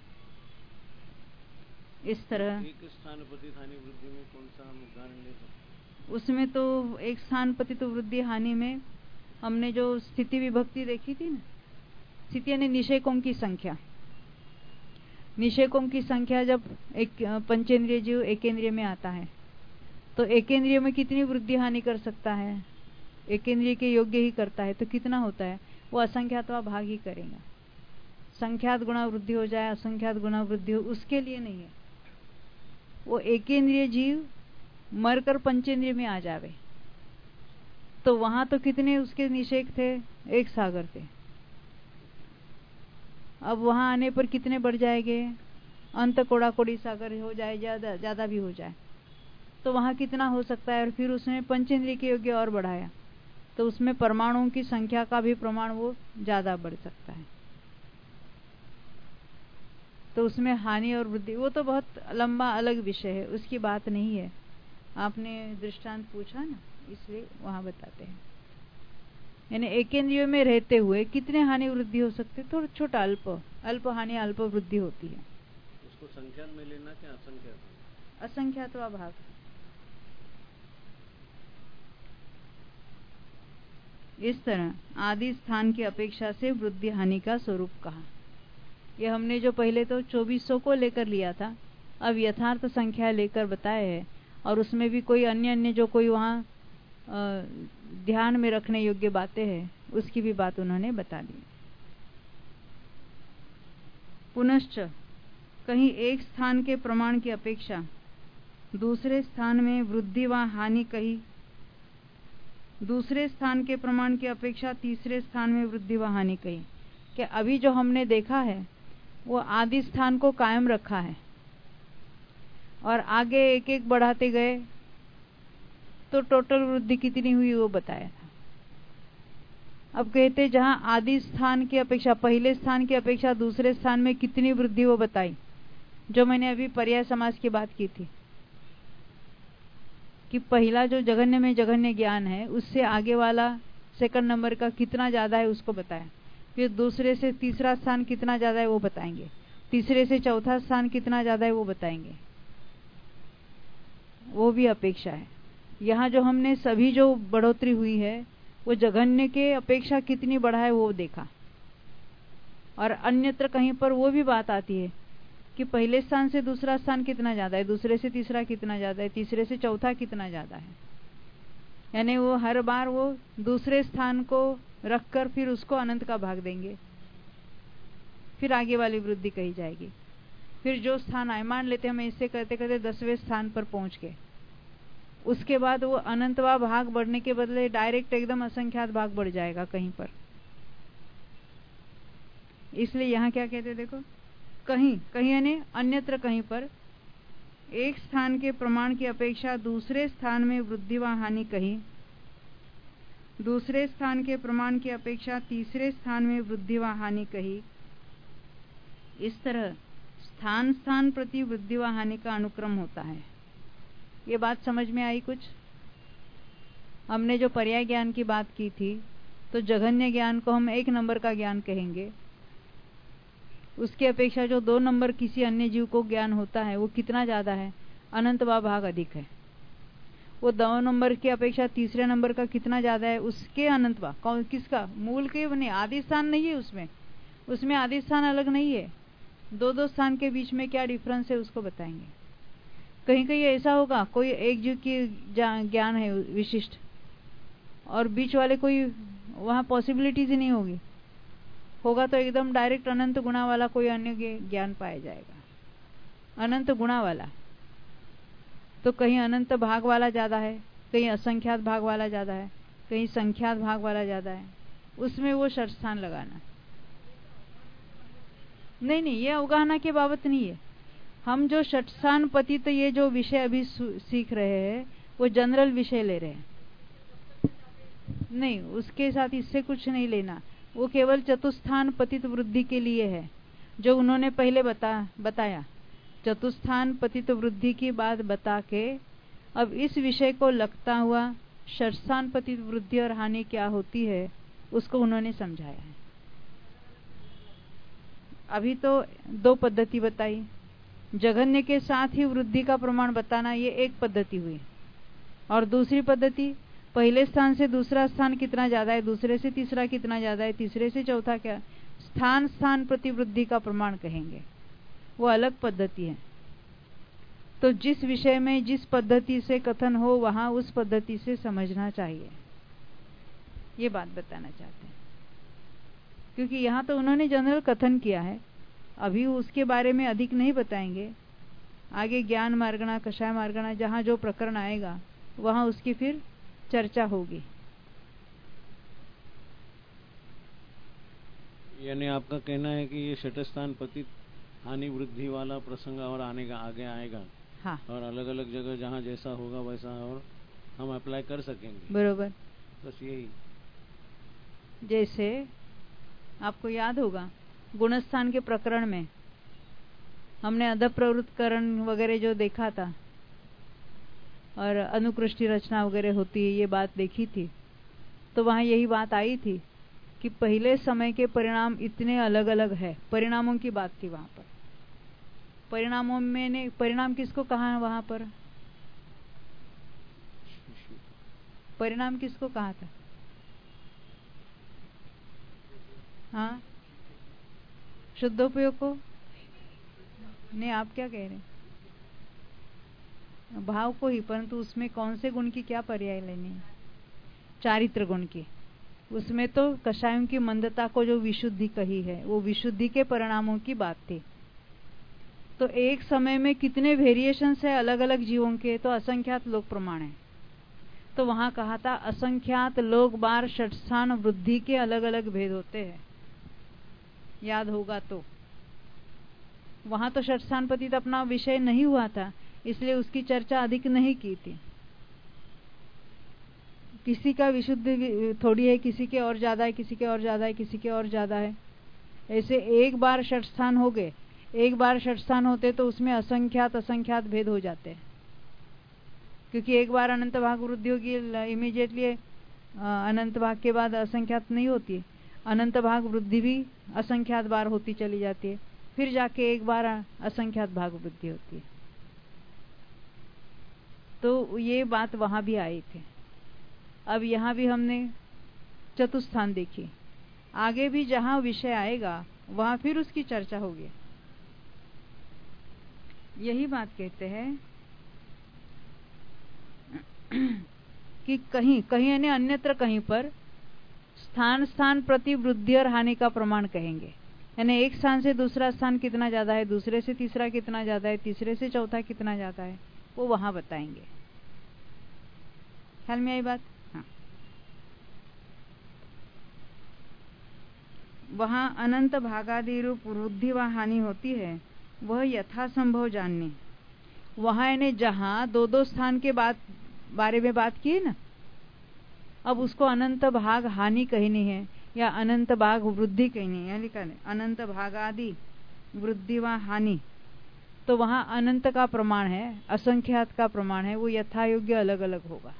इस तरह
एक स्थान पतित हानि वृद्धि में कौन सा हम उदाहरण ले सकते?
उसमें तो एक स्थान पतित वृद्धि हानि में हमने जो स्थिति विभक्ति देखी थी ना, स्थिति यानी निषेकों की संख्या, निषेकों की संख्या जब एक पंचेंद्रिय जीव एकेंद्रिय में आता है, तो एकेंद्रिय में कितनी वृद्धि हानि कर सकता है? एकेंद्रिय के योग्य ही करता है, तो कितना होता है? वो असंख्यातवा भाग ही करेगा। संख्यात गुणा वृद्धि हो जाए, असंख्यात गुणा वृद्धि हो, उसके लिए नहीं है। वो एकेंद्रिय जीव मरकर पंचेंद्रिय में आ जावे, तो वहां तो कितने उसके निषेक थे? 1 सागर थे। अब वहां आने पर कितने बढ़ जाएंगे? अंत कोड़ा कोड़ी सागर हो जाए, ज्यादा भी हो जाए, तो वहां कितना हो सकता है? और फिर उसने पंचेंद्रिय के योग्य और बढ़ाया, तो उसमें परमाणुओं की संख्या का भी प्रमाण वो ज्यादा बढ़ सकता है। तो उसमें हानि और वृद्धि, वो तो बहुत लंबा अलग विषय है, उसकी बात नहीं है। आपने दृष्टांत पूछा ना, इसलिए वहां बताते हैं। यानी एकेंद्रियों में रहते हुए कितने हानि वृद्धि हो सकते? थोड़ा छोटा अल्प हानि अल्प वृद्धि होती है।
उसको संख्यात में लेना क्या असंख्यात?
असंख्यातवा भाग। इस तरह आदि स्थान की अपेक्षा से वृद्धि हानि का स्वरूप कहा। ये हमने जो पहले तो 2400 को लेकर लिया था, अब यथार्थ संख्या लेकर बताए है, और उसमें भी कोई अन्य जो कोई वहाँ ध्यान में रखने योग्य बातें हैं उसकी भी बात उन्होंने बता दी। पुनश्च कहीं एक स्थान के प्रमाण की अपेक्षा दूसरे स्थान में वृद्धि व हानि कही, दूसरे स्थान के प्रमाण की अपेक्षा तीसरे स्थान में वृद्धि व हानि कही। कि अभी जो हमने देखा है वो आदि स्थान को कायम रखा है और आगे एक एक बढ़ाते गए तो टोटल वृद्धि कितनी हुई वो बताया था। अब कहते जहां आदि स्थान की अपेक्षा, पहले स्थान की अपेक्षा दूसरे स्थान में कितनी वृद्धि वो बताई, जो मैंने अभी पर्याय समास की बात की थी कि पहला जो जघन्य में जघन्य ज्ञान है उससे आगे वाला सेकंड नंबर का कितना ज्यादा है उसको बताया। फिर दूसरे से तीसरा स्थान कितना ज्यादा है वो बताएंगे, तीसरे से चौथा स्थान कितना ज्यादा है वो बताएंगे, वो भी अपेक्षा है। यहाँ जो हमने सभी जो बढ़ोतरी हुई है वो जघन्य के अपेक्षा कितनी बढ़ा है वो देखा, और अन्यत्र कहीं पर वो भी बात आती है कि पहले स्थान से दूसरा स्थान कितना ज्यादा है, दूसरे से तीसरा कितना ज्यादा है, तीसरे से चौथा कितना ज्यादा है। यानी वो हर बार वो दूसरे स्थान को रखकर फिर उसको अनंत का भाग देंगे, फिर आगे वाली वृद्धि कही जाएगी। फिर जो स्थान आए, मान लेते हम इससे करते करते 10वें स्थान पर पहुंच गए, उसके बाद वो अनंतवा भाग बढ़ने के बदले डायरेक्ट एकदम असंख्यात भाग बढ़ जाएगा कहीं पर। इसलिए यहाँ क्या कहते देखो, कहीं कहीं यानी अन्यत्र कहीं पर एक स्थान के प्रमाण की अपेक्षा दूसरे स्थान में वृद्धि व हानि कही, दूसरे स्थान के प्रमाण की अपेक्षा तीसरे स्थान में वृद्धि व हानि कही। इस तरह स्थान स्थान प्रति वृद्धि व हानि का अनुक्रम होता है। ये बात समझ में आई कुछ? हमने जो पर्याय ज्ञान की बात की थी, तो जघन्य ज्ञान को हम 1 नंबर का ज्ञान कहेंगे, उसकी अपेक्षा जो 2 नंबर किसी अन्य जीव को ज्ञान होता है वो कितना ज्यादा है, अनंतवा भाग अधिक है। वो 2 नंबर की अपेक्षा तीसरे नंबर का कितना ज्यादा है, उसके अनंतवा कौन किसका, मूल के बने, आदि स्थान नहीं है उसमें आदि स्थान अलग नहीं है, 2 स्थान के बीच में क्या डिफरेंस है उसको बताएंगे। कहीं कहीं ऐसा होगा कोई एक जीव की ज्ञान है विशिष्ट और बीच वाले कोई वहां पॉसिबिलिटीज ही नहीं होगी, होगा तो एकदम डायरेक्ट अनंत गुणा वाला कोई अन्य ज्ञान पाया जाएगा, अनंत गुणा वाला। तो कहीं अनंत भाग वाला ज्यादा है, कहीं असंख्यात भाग वाला ज्यादा है, कहीं संख्यात भाग वाला ज्यादा है, उसमें वो षट स्थान लगाना। नहीं, ये अवगाहना के बाबत नहीं है। हम जो षट स्थान पतित ये जो विषय अभी सीख रहे हैं वो जनरल विषय ले रहे हैं, नहीं उसके साथ इससे कुछ नहीं लेना। वो केवल चतुस्थान पतित वृद्धि के लिए है, जो उन्होंने पहले बताया। चतुस्थान पतित वृद्धि की बात बता के अब इस विषय को लगता हुआ षटस्थान पतित वृद्धि और हानि क्या होती है उसको उन्होंने समझाया है। अभी तो 2 पद्धति बताई, जघन्य के साथ ही वृद्धि का प्रमाण बताना, ये एक पद्धति हुई, और दूसरी पद्धति पहले स्थान से दूसरा स्थान कितना ज्यादा है, दूसरे से तीसरा कितना ज्यादा है, तीसरे से चौथा क्या, स्थान स्थान प्रति वृद्धि का प्रमाण कहेंगे, वो अलग पद्धति है। तो जिस विषय में जिस पद्धति से कथन हो वहां उस पद्धति से समझना चाहिए, ये बात बताना चाहते हैं। क्योंकि यहाँ तो उन्होंने जनरल कथन किया है, अभी उसके बारे में अधिक नहीं बताएंगे। आगे ज्ञान मार्गणा, कषाय मार्गणा, जहां जो प्रकरण आएगा वहां उसकी फिर चर्चा होगी।
यानी आपका कहना है कि ये षटस्थान पतित हानि वृद्धि वाला प्रसंग और आगे आएगा।
हाँ,
और अलग अलग जगह जहाँ जैसा होगा वैसा और हम अप्लाई कर सकेंगे।
बरोबर।
बस यही।
जैसे आपको याद होगा गुणस्थान के प्रकरण में हमने अधप्रवृत्तकरण वगैरह जो देखा था और अनुकृष्टि रचना वगैरह होती है, ये बात देखी थी। तो वहां यही बात आई थी कि पहले समय के परिणाम इतने अलग अलग है, परिणामों की बात थी वहां पर। परिणामों में ने परिणाम किसको कहा है वहां पर, परिणाम किसको कहा था, हाँ, शुद्धोपयोग को नहीं, आप क्या कह रहे हैं? भाव को ही, परंतु उसमें कौन से गुण की क्या पर्याय लेनी है? चारित्र गुण की। उसमें तो कषायों की मंदता को जो विशुद्धि कही है, वो विशुद्धि के परिणामों की बात थी। तो एक समय में कितने वेरिएशंस है अलग अलग जीवों के, तो असंख्यात लोक प्रमाण है। तो वहां कहा था असंख्यात लोक बार षटस्थान वृद्धि के अलग अलग भेद होते हैं, याद होगा तो। वहां तो षटस्थान पतित अपना विषय नहीं हुआ था, इसलिए उसकी चर्चा अधिक नहीं की थी। किसी का विशुद्ध थोड़ी है, किसी के और ज्यादा है, किसी के और ज्यादा है, किसी के और ज्यादा है। ऐसे एक बार षटस्थान हो गए, एक बार षटस्थान होते तो उसमें असंख्यात असंख्यात भेद हो जाते हैं, क्योंकि एक बार अनंत भाग वृद्धि होगी, इमीडिएटली अनंत भाग के बाद असंख्यात नहीं होती है। अनंत भाग वृद्धि भी असंख्यात बार होती चली जाती है, फिर जाके एक बार असंख्यात भाग वृद्धि होती है। तो ये बात वहां भी आई थी। अब यहां भी हमने चतुस्थान देखी, आगे भी जहां विषय आएगा वहां फिर उसकी चर्चा होगी। यही बात कहते हैं कि कहीं कहीं यानी अन्यत्र कहीं पर स्थान स्थान प्रति वृद्धि और हानि का प्रमाण कहेंगे, यानी एक स्थान से दूसरा स्थान कितना ज्यादा है, दूसरे से तीसरा कितना ज्यादा है, तीसरे से चौथा कितना ज्यादा है, वो वहां बताएंगे। ख्याल में आई बात? हाँ। वहां अनंत भागादि रूप वृद्धि व हानि होती है, वह यथासंभव जाननी। वहां यानी जहां दो दो स्थान के बारे में बात की है ना, अब उसको अनंत भाग हानि कहनी है या अनंत भाग वृद्धि कहनी है, लिखा है अनंत भागादि वृद्धि व हानि। तो वहां अनंत का प्रमाण है, असंख्यात का प्रमाण है, वो यथा योग्य अलग अलग होगा।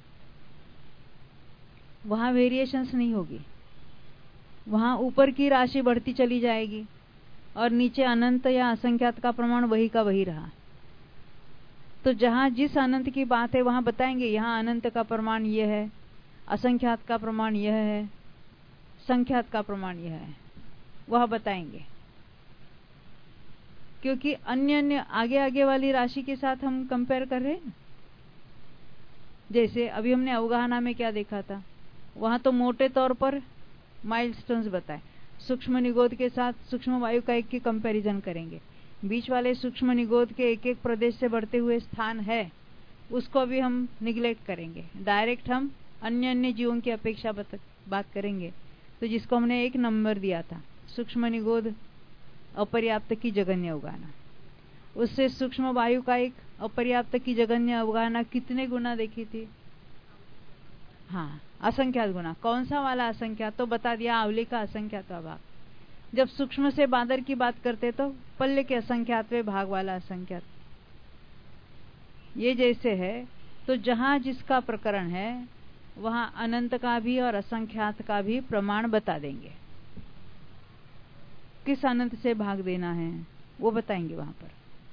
वहां वेरिएशंस नहीं होगी, वहां ऊपर की राशि बढ़ती चली जाएगी और नीचे अनंत या असंख्यात का प्रमाण वही का वही रहा। तो जहां जिस अनंत की बात है वहां बताएंगे यहां अनंत का प्रमाण यह है, असंख्यात का प्रमाण यह है, संख्यात का प्रमाण यह है, वह बताएंगे। क्योंकि अन्य अन्य आगे आगे वाली राशि के साथ हम कंपेयर कर रहे हैं। जैसे अभी हमने अवगाहना में क्या देखा था, वहां तो मोटे तौर पर माइलस्टोन्स बताए, सूक्ष्म निगोद के साथ सूक्ष्म वायु का एक की कंपैरिजन करेंगे। बीच वाले सूक्ष्म निगोद के एक एक प्रदेश से बढ़ते हुए स्थान है, उसको अभी हम निगलेक्ट करेंगे। डायरेक्ट हम अन्य अन्य जीवों की अपेक्षा बात करेंगे। तो जिसको हमने एक नंबर दिया था, सूक्ष्म निगोद अपर्याप्त की जगन्य अवगाहना, उससे सूक्ष्म वायु का एक अपर्याप्त की जगन्य अवगाहना कितने गुना देखी थी? हाँ, असंख्यात गुना। कौन सा वाला असंख्यात? तो बता दिया, आवली का असंख्यात भाग। जब सूक्ष्म से बादर की बात करते तो पल्ले के असंख्यातवें भाग वाला असंख्यात। ये जैसे है, तो जहां जिसका प्रकरण है वहां अनंत का भी और असंख्यात का भी प्रमाण बता देंगे। किस अनंत से भाग देना है वो बताएंगे वहां पर।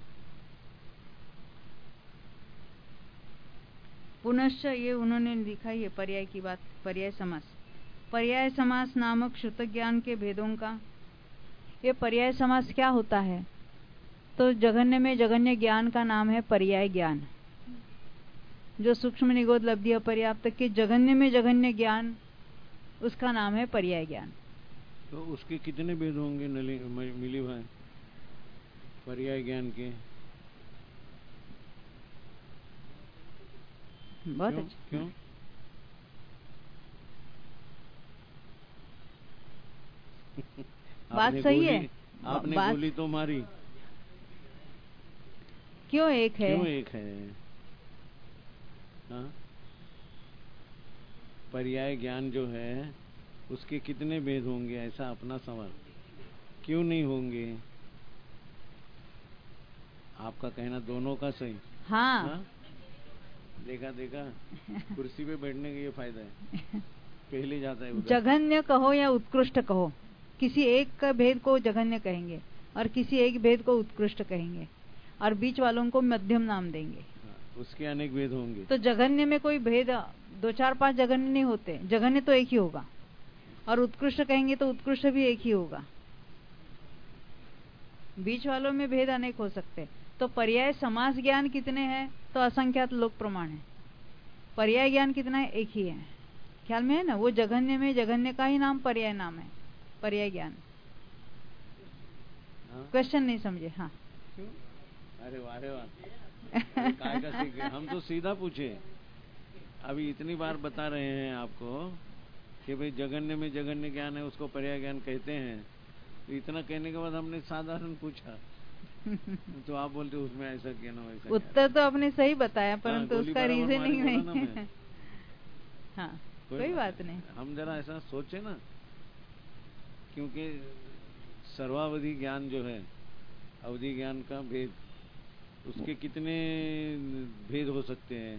पुनश्च ये उन्होंने लिखा ही है पर्याय की बात, पर्याय समास। पर्याय समास नामक श्रुत ज्ञान के भेदों का, ये पर्याय समास क्या होता है? तो जघन्य में जघन्य ज्ञान का नाम है पर्याय ज्ञान। जो सूक्ष्म निगोद लब्धि अपर्याप्त के जघन्य में जघन्य ज्ञान, उसका नाम है पर्याय ज्ञान।
तो उसके कितने भेद होंगे मिली भाई पर्याय ज्ञान के?
बहुत अच्छा।
क्यों?
बात सही है,
आपने गोली तो मारी।
क्यों एक है?
क्यों एक है? हाँ? पर्याय ज्ञान जो है उसके कितने भेद होंगे, ऐसा अपना सवाल। क्यों नहीं होंगे? आपका कहना दोनों का सही।
हाँ,
हाँ? देखा कुर्सी पे बैठने का ये फायदा है, पहले जाता है उधर।
जघन्य कहो या उत्कृष्ट कहो, किसी एक का भेद को जघन्य कहेंगे और किसी एक भेद को उत्कृष्ट कहेंगे और बीच वालों को मध्यम नाम देंगे।
उसके अनेक भेद होंगे।
तो जघन्य में कोई भेद 2 4 5 जघन्य नहीं होते, जघन्य तो एक ही होगा। और उत्कृष्ट कहेंगे तो उत्कृष्ट भी एक ही होगा। बीच वालों में भेद अनेक हो सकते। तो पर्याय समास ज्ञान कितने हैं? तो असंख्यात लोक प्रमाण है। पर्याय ज्ञान कितना है? एक ही है। ख्याल में है ना? वो जघन्य में जघन्य का ही नाम पर्याय नाम है, पर्याय ज्ञान। क्वेश्चन नहीं समझे? हाँ,
अरे वाह काय का सीख गए? हम तो सीधा पूछे। अभी इतनी बार बता रहे हैं आपको कि भाई जघन्य में जघन्य ज्ञान है, उसको पर्याय ज्ञान कहते हैं। तो इतना कहने के बाद हमने साधारण पूछा तो आप बोलते उसमें ऐसा किया ना वैसा।
उत्तर तो आपने सही बताया, परंतु उसका रीजनिंग नहीं है। हाँ, कोई बात नहीं।
हम जरा ऐसा सोचे ना, क्योंकि सर्वावधि ज्ञान जो है, अवधि ज्ञान का भेद, उसके कितने भेद हो सकते हैं?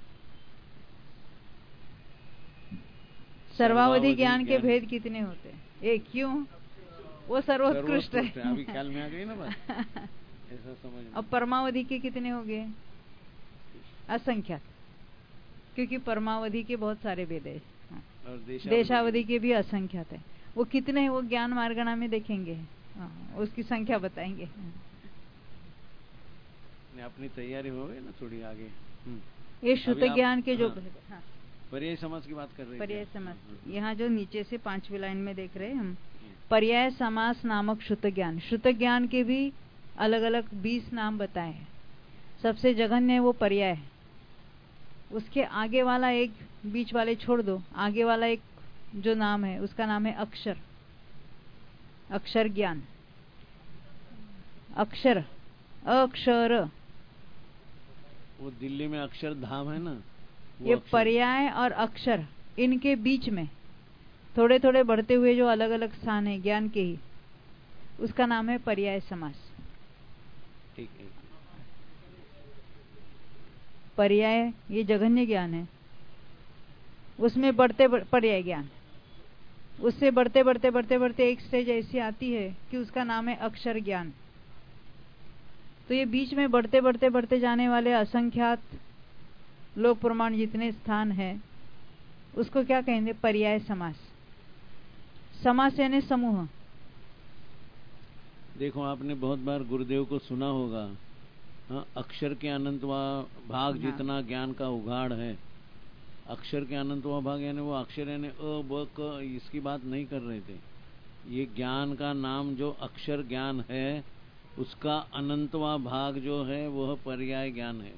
सर्वावधि ज्ञान के भेद कितने होते हैं? एक। क्यों? वो सर्वोत्कृष्ट है।
अभी ख्याल में आ गई ना बात? ऐसा समझ।
अब परमावधि के कितने हो गए? असंख्यात, क्योंकि परमावधि के बहुत सारे भेद है। और देशावधि के भी असंख्यात है। वो कितने हैं वो ज्ञान मार्गणा में देखेंगे। उसकी संख्या बताएंगे।
अपनी तैयारी हो गई ना थोड़ी आगे।
ये शुद्ध ज्ञान के जो
पर्याय समास की बात कर रहे हैं।
पर्याय समास, यहाँ जो नीचे से 5वीं लाइन में देख रहे हैं हम, पर्याय समास नामक शुद्ध ज्ञान। शुद्ध ज्ञान के भी अलग अलग 20 नाम बताए हैं। सबसे जघन्य है वो पर्याय है। उसके आगे वाला एक, बीच वाले छोड़ दो, आगे वाला एक जो नाम है उसका नाम है अक्षर। अक्षर ज्ञान, अक्षर, अक्षर।
वो दिल्ली में अक्षर धाम है ना,
ये पर्याय और अक्षर, इनके बीच में थोड़े थोड़े बढ़ते हुए जो अलग अलग स्थान है ज्ञान के ही, उसका नाम है पर्याय समास।
ठीक है।
पर्याय ये जघन्य ज्ञान है, उसमें बढ़ते पर्याय ज्ञान, उससे बढ़ते बढ़ते बढ़ते बढ़ते एक स्टेज ऐसी आती है कि उसका नाम है अक्षर ज्ञान। तो ये बीच में बढ़ते बढ़ते बढ़ते जाने वाले असंख्यात लोक प्रमाण जितने स्थान है, उसको क्या कहेंगे? पर्याय समास। समास यानी समूह।
देखो, आपने बहुत बार गुरुदेव को सुना होगा, हाँ, अक्षर के अनंतवा भाग जितना ज्ञान का उगाड़ है। अक्षर के अनंतवा भाग यानी वो अक्षर यानी अ ब क, इसकी बात नहीं कर रहे थे। ये ज्ञान का नाम जो अक्षर ज्ञान है, उसका अनंतवा भाग जो है वह पर्याय ज्ञान है।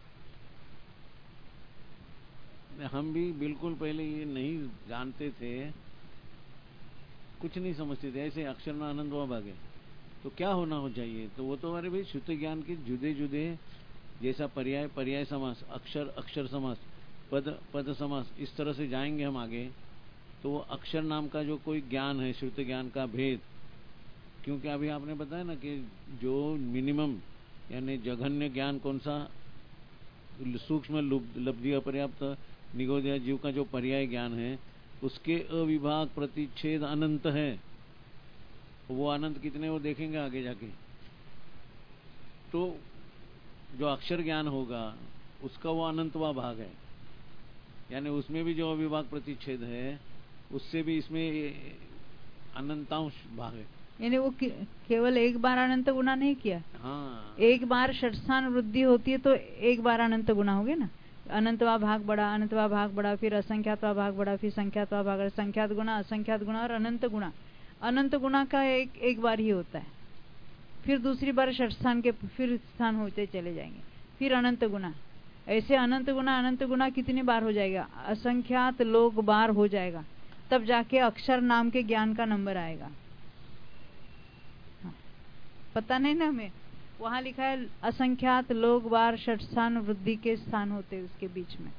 हम भी बिल्कुल पहले ये नहीं जानते थे, कुछ नहीं समझते थे, ऐसे अक्षर में अनंतवा भाग है तो क्या होना हो चाहिए? तो वो तो हमारे भाई शुद्ध ज्ञान के जुदे जुदे, जैसा पर्याय पर्याय समास, अक्षर अक्षर समास, पद पद समास, इस तरह से जाएंगे हम आगे। तो वो अक्षर नाम का जो कोई ज्ञान है, शुद्ध ज्ञान का भेद, क्योंकि अभी आपने बताया ना कि जो मिनिमम यानी जघन्य ज्ञान कौन सा, सूक्ष्म लब्धि अपर्याप्त निगोदया जीव का जो पर्याय ज्ञान है, उसके अविभाग प्रतिच्छेद अनंत है। वो अनंत कितने वो देखेंगे आगे जाके। तो जो अक्षर ज्ञान होगा उसका वो अनंतवा भाग है, यानी उसमें भी जो अविभाग प्रतिच्छेद है उससे भी इसमें अनंतांश भाग है।
यानी वो केवल एक बार अनंत गुना नहीं किया।
हाँ,
एक बार षटस्थान वृद्धि होती है तो एक बार अनंत गुना हो गया ना। अनंतवा भाग बढ़ा, अनंतवा भाग बढ़ा, फिर असंख्यातवा भाग बढ़ा, फिर संख्यातवा भाग, संख्यात गुना, असंख्यात गुना और अनंत गुना। अनंत गुना का एक बार ही होता है, फिर दूसरी बार षटस्थान के फिर स्थान होते चले जाएंगे, फिर अनंत गुना। ऐसे अनंत गुना कितनी बार हो जाएगा? असंख्यात लोग बार हो जाएगा, तब जाके अक्षर नाम के ज्ञान का नंबर आएगा। पता नहीं ना हमें, वहां लिखा है असंख्यात लोग बार षटस्थान वृद्धि के स्थान होते उसके बीच में।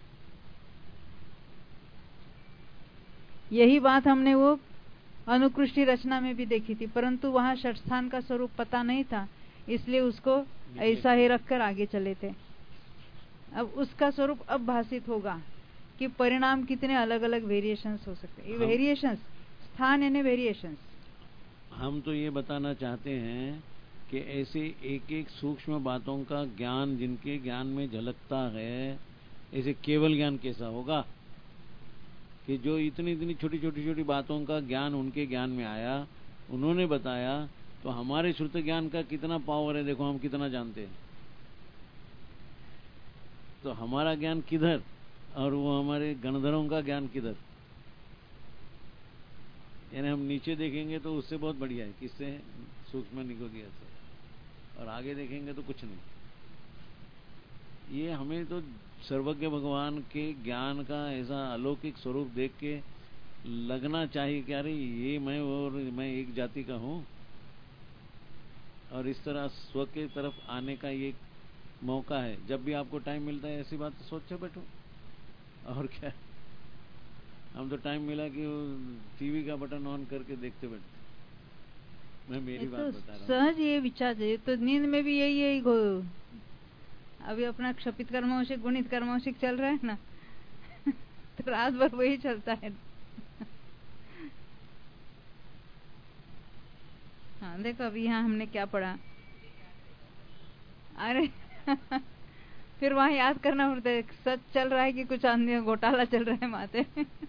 यही बात हमने वो अनुकृष्टि रचना में भी देखी थी, परंतु वहां षटस्थान का स्वरूप पता नहीं था, इसलिए उसको ऐसा ही रखकर आगे चले थे। अब उसका स्वरूप अब भाषित होगा कि परिणाम कितने अलग अलग वेरिएशंस हो सकते हैं। वेरिएशंस, स्थान यानी वेरिएशंस।
हम तो ये बताना चाहते हैं कि ऐसे एक एक सूक्ष्म बातों का ज्ञान जिनके ज्ञान में झलकता है, ऐसे केवल ज्ञान कैसा होगा? कि जो इतनी इतनी छोटी छोटी छोटी बातों का ज्ञान उनके ज्ञान में आया, उन्होंने बताया, तो हमारे श्रुत ज्ञान का कितना पावर है, देखो हम कितना जानते हैं। तो हमारा ज्ञान किधर और वो हमारे गणधरों का ज्ञान किधर। यानी हम नीचे देखेंगे तो उससे बहुत बढ़िया है, किससे, सूक्ष्म निगोदिया से, और आगे देखेंगे तो कुछ नहीं। ये हमें तो सर्वज्ञ भगवान के ज्ञान का ऐसा अलौकिक स्वरूप देख के लगना चाहिए कि अरे ये मैं और मैं एक जाति का हूं, और इस तरह स्व के तरफ आने का ये मौका है। जब भी आपको टाइम मिलता है ऐसी बात सोचे बैठो, और क्या। हम तो टाइम मिला कि टीवी का बटन ऑन करके देखते बैठते। मैं मेरी बात बता रहा हूँ।
सहज ये विचार है, तो नींद में भी यही अभी अपना क्षपित कर्मवशिक गुणित कर्मवशिक चल रहा है ना तो रात भर वही चलता है। हाँ देखो अभी यहाँ हमने क्या पढ़ा, अरे फिर वहां याद करना पड़ता है सच चल रहा है कि कुछ अन्य घोटाला चल रहा है माते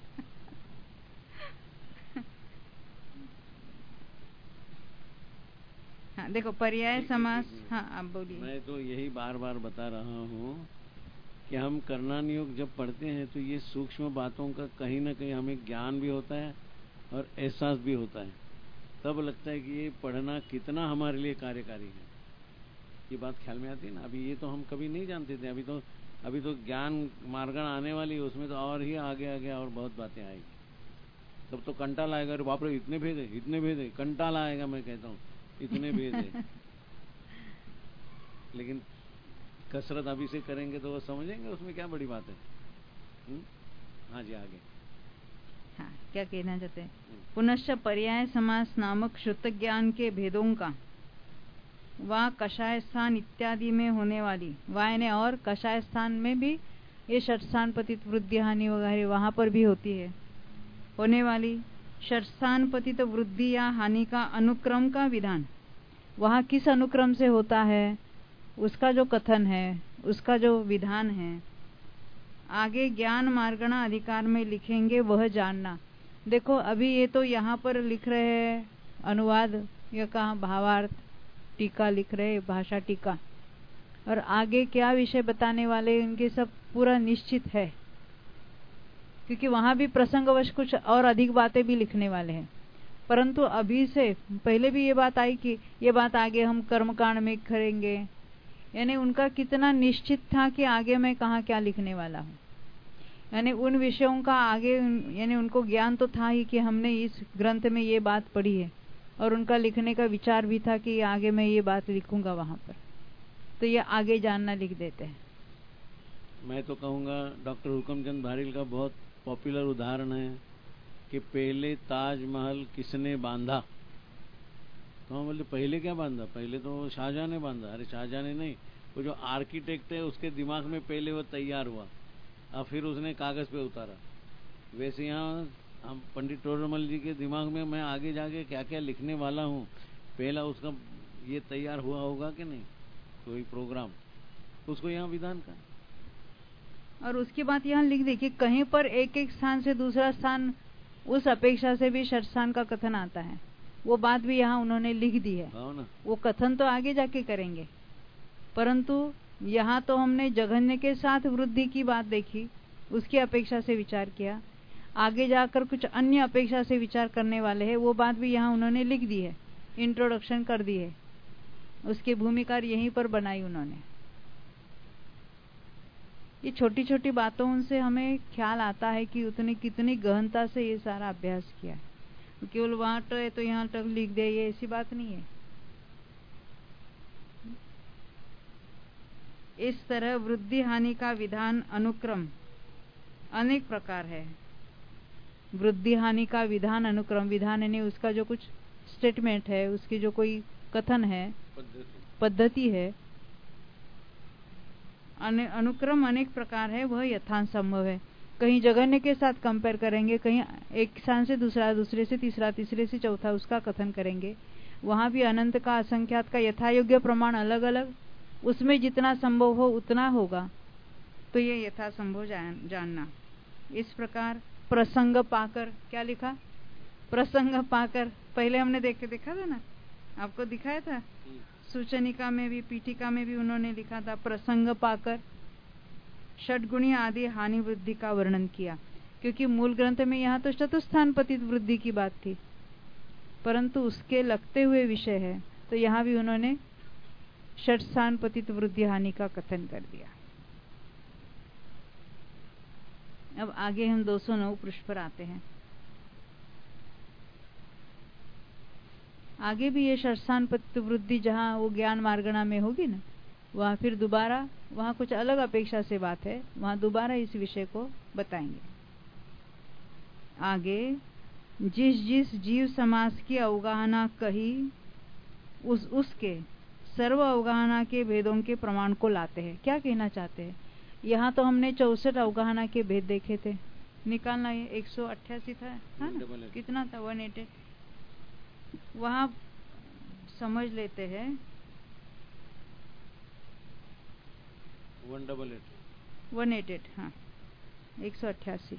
हाँ देखो पर्याय समास। हाँ आप बोलिए।
मैं तो यही बार बार बता रहा हूँ कि हम कर्णान योग जब पढ़ते हैं तो ये सूक्ष्म बातों का कहीं ना कहीं हमें ज्ञान भी होता है और एहसास भी होता है। तब लगता है कि ये पढ़ना कितना हमारे लिए कार्यकारी है, ये बात ख्याल में आती है ना। अभी ये तो हम कभी नहीं जानते थे, अभी तो ज्ञान मार्गण आने वाली है, उसमें तो और ही आगे आगे और बहुत बातें आएगी। तब तो कंटाल आएगा, अरे बाप रे इतने भेद है, कंटाल आएगा। मैं कहता हूँ इतने भेद है लेकिन कसरत अभी से करेंगे तो वो समझेंगे उसमें क्या बड़ी बात है। हाँ जी आगे।
हाँ क्या कहना चाहते हैं। पुनश्च पर्याय समास नामक श्रुत ज्ञान के भेदों का वा कषाय स्थान इत्यादि में होने वाली, वायने और कषाय स्थान में भी ये षटस्थान पतित वृद्धि हानि वगैरह वहां पर भी होती है, होने वाली षटस्थान पतित वृद्धि या हानि का अनुक्रम का विधान, वहां किस अनुक्रम से होता है उसका जो कथन है, उसका जो विधान है, आगे ज्ञान मार्गणा अधिकार में लिखेंगे वह जानना। देखो अभी ये तो यहाँ पर लिख रहे हैं अनुवाद या कहा भावार्थ टीका लिख रहे, भाषा टीका, और आगे क्या विषय बताने वाले इनके सब पूरा निश्चित है, क्योंकि वहां भी प्रसंगवश कुछ और अधिक बातें भी लिखने वाले हैं। परंतु अभी से पहले भी ये बात आई कि ये बात आगे हम कर्मकांड में करेंगे, यानी उनका कितना निश्चित था कि आगे मैं कहाँ क्या लिखने वाला हूँ। यानी उन विषयों का आगे, यानी उनको ज्ञान तो था ही कि हमने इस ग्रंथ में ये बात पढ़ी है, और उनका लिखने का विचार भी था कि आगे मैं ये बात लिखूंगा वहां पर, तो ये आगे जानना लिख देते हैं।
मैं तो कहूँगा डॉक्टर हुकमचंद भारिल का बहुत पॉपुलर उदाहरण है कि पहले ताजमहल किसने बांधा। तो हम बोले पहले क्या बांधा, पहले तो शाहजहां ने बांधा। अरे शाहजहां ने नहीं, वो जो आर्किटेक्ट है उसके दिमाग में पहले वो तैयार हुआ और फिर उसने कागज पे उतारा। वैसे यहाँ हम पंडित टोडरमल जी के दिमाग में मैं आगे जाके क्या क्या लिखने वाला हूँ, पहला उसका ये तैयार हुआ होगा कि नहीं, कोई प्रोग्राम उसको यहाँ विधान का।
और उसकी बात यहाँ लिख देखिए, कहीं पर एक एक स्थान से दूसरा स्थान उस अपेक्षा से भी षटस्थान का कथन आता है, वो बात भी यहाँ उन्होंने लिख दी है। वो कथन तो आगे जाके करेंगे, परंतु यहाँ तो हमने जघन्य के साथ वृद्धि की बात देखी, उसकी अपेक्षा से विचार किया, आगे जाकर कुछ अन्य अपेक्षा से विचार करने वाले हैं, वो बात भी यहाँ उन्होंने लिख दी है, इंट्रोडक्शन कर दी है, उसकी भूमिका यहीं पर बनाई उन्होंने। ये छोटी छोटी बातों से हमें ख्याल आता है कि उतनी कितनी गहनता से ये सारा अभ्यास किया है। केवल वहां है तो यहाँ तक लिख दे, ये ऐसी बात नहीं है। इस तरह वृद्धि हानि का विधान अनुक्रम अनेक प्रकार है। वृद्धि हानि का विधान अनुक्रम, विधान यानी उसका जो कुछ स्टेटमेंट है, उसकी जो कोई कथन है, पद्धति है, अनुक्रम अनेक प्रकार है, वह यथांत संभव है। कहीं जघन्य के साथ कंपेयर करेंगे, कहीं एक स्थान से दूसरा, दूसरे से तीसरा, तीसरे से चौथा उसका कथन करेंगे। वहां भी अनंत का असंख्यात का यथायोग्य प्रमाण अलग अलग, उसमें जितना संभव हो उतना होगा, तो ये यथासंभव जानना। इस प्रकार प्रसंग पाकर, क्या लिखा? प्रसंग पाकर। पहले हमने देखा था ना, आपको दिखाया था। सूचनिका में भी, पीठिका में भी उन्होंने लिखा था, प्रसंग पाकर षटगुणी आदि हानि वृद्धि का वर्णन किया। क्योंकि मूल ग्रंथ में यहाँ तो चतुस्थान पतित वृद्धि की बात थी, परंतु उसके लगते हुए विषय है, तो यहाँ भी उन्होंने षट स्थान पतित वृद्धि हानि का कथन कर दिया। अब आगे हम 209 पृष्ठ पर आते हैं। आगे भी ये षट स्थान पतित वृद्धि जहाँ वो ज्ञान मार्गणा में होगी ना, वहाँ फिर दोबारा वहाँ कुछ अलग अपेक्षा से बात है, वहाँ दोबारा इस विषय को बताएंगे। आगे जिस जिस जीव समास की अवगाहना कही उसके सर्व अवगाहना के भेदों के प्रमाण को लाते हैं। क्या कहना चाहते हैं? यहाँ तो हमने 64 अवगाहना के भेद देखे थे, निकालना ये 188 था, है ना? कितना था? 188। वहाँ समझ लेते हैं 188, हाँ 188।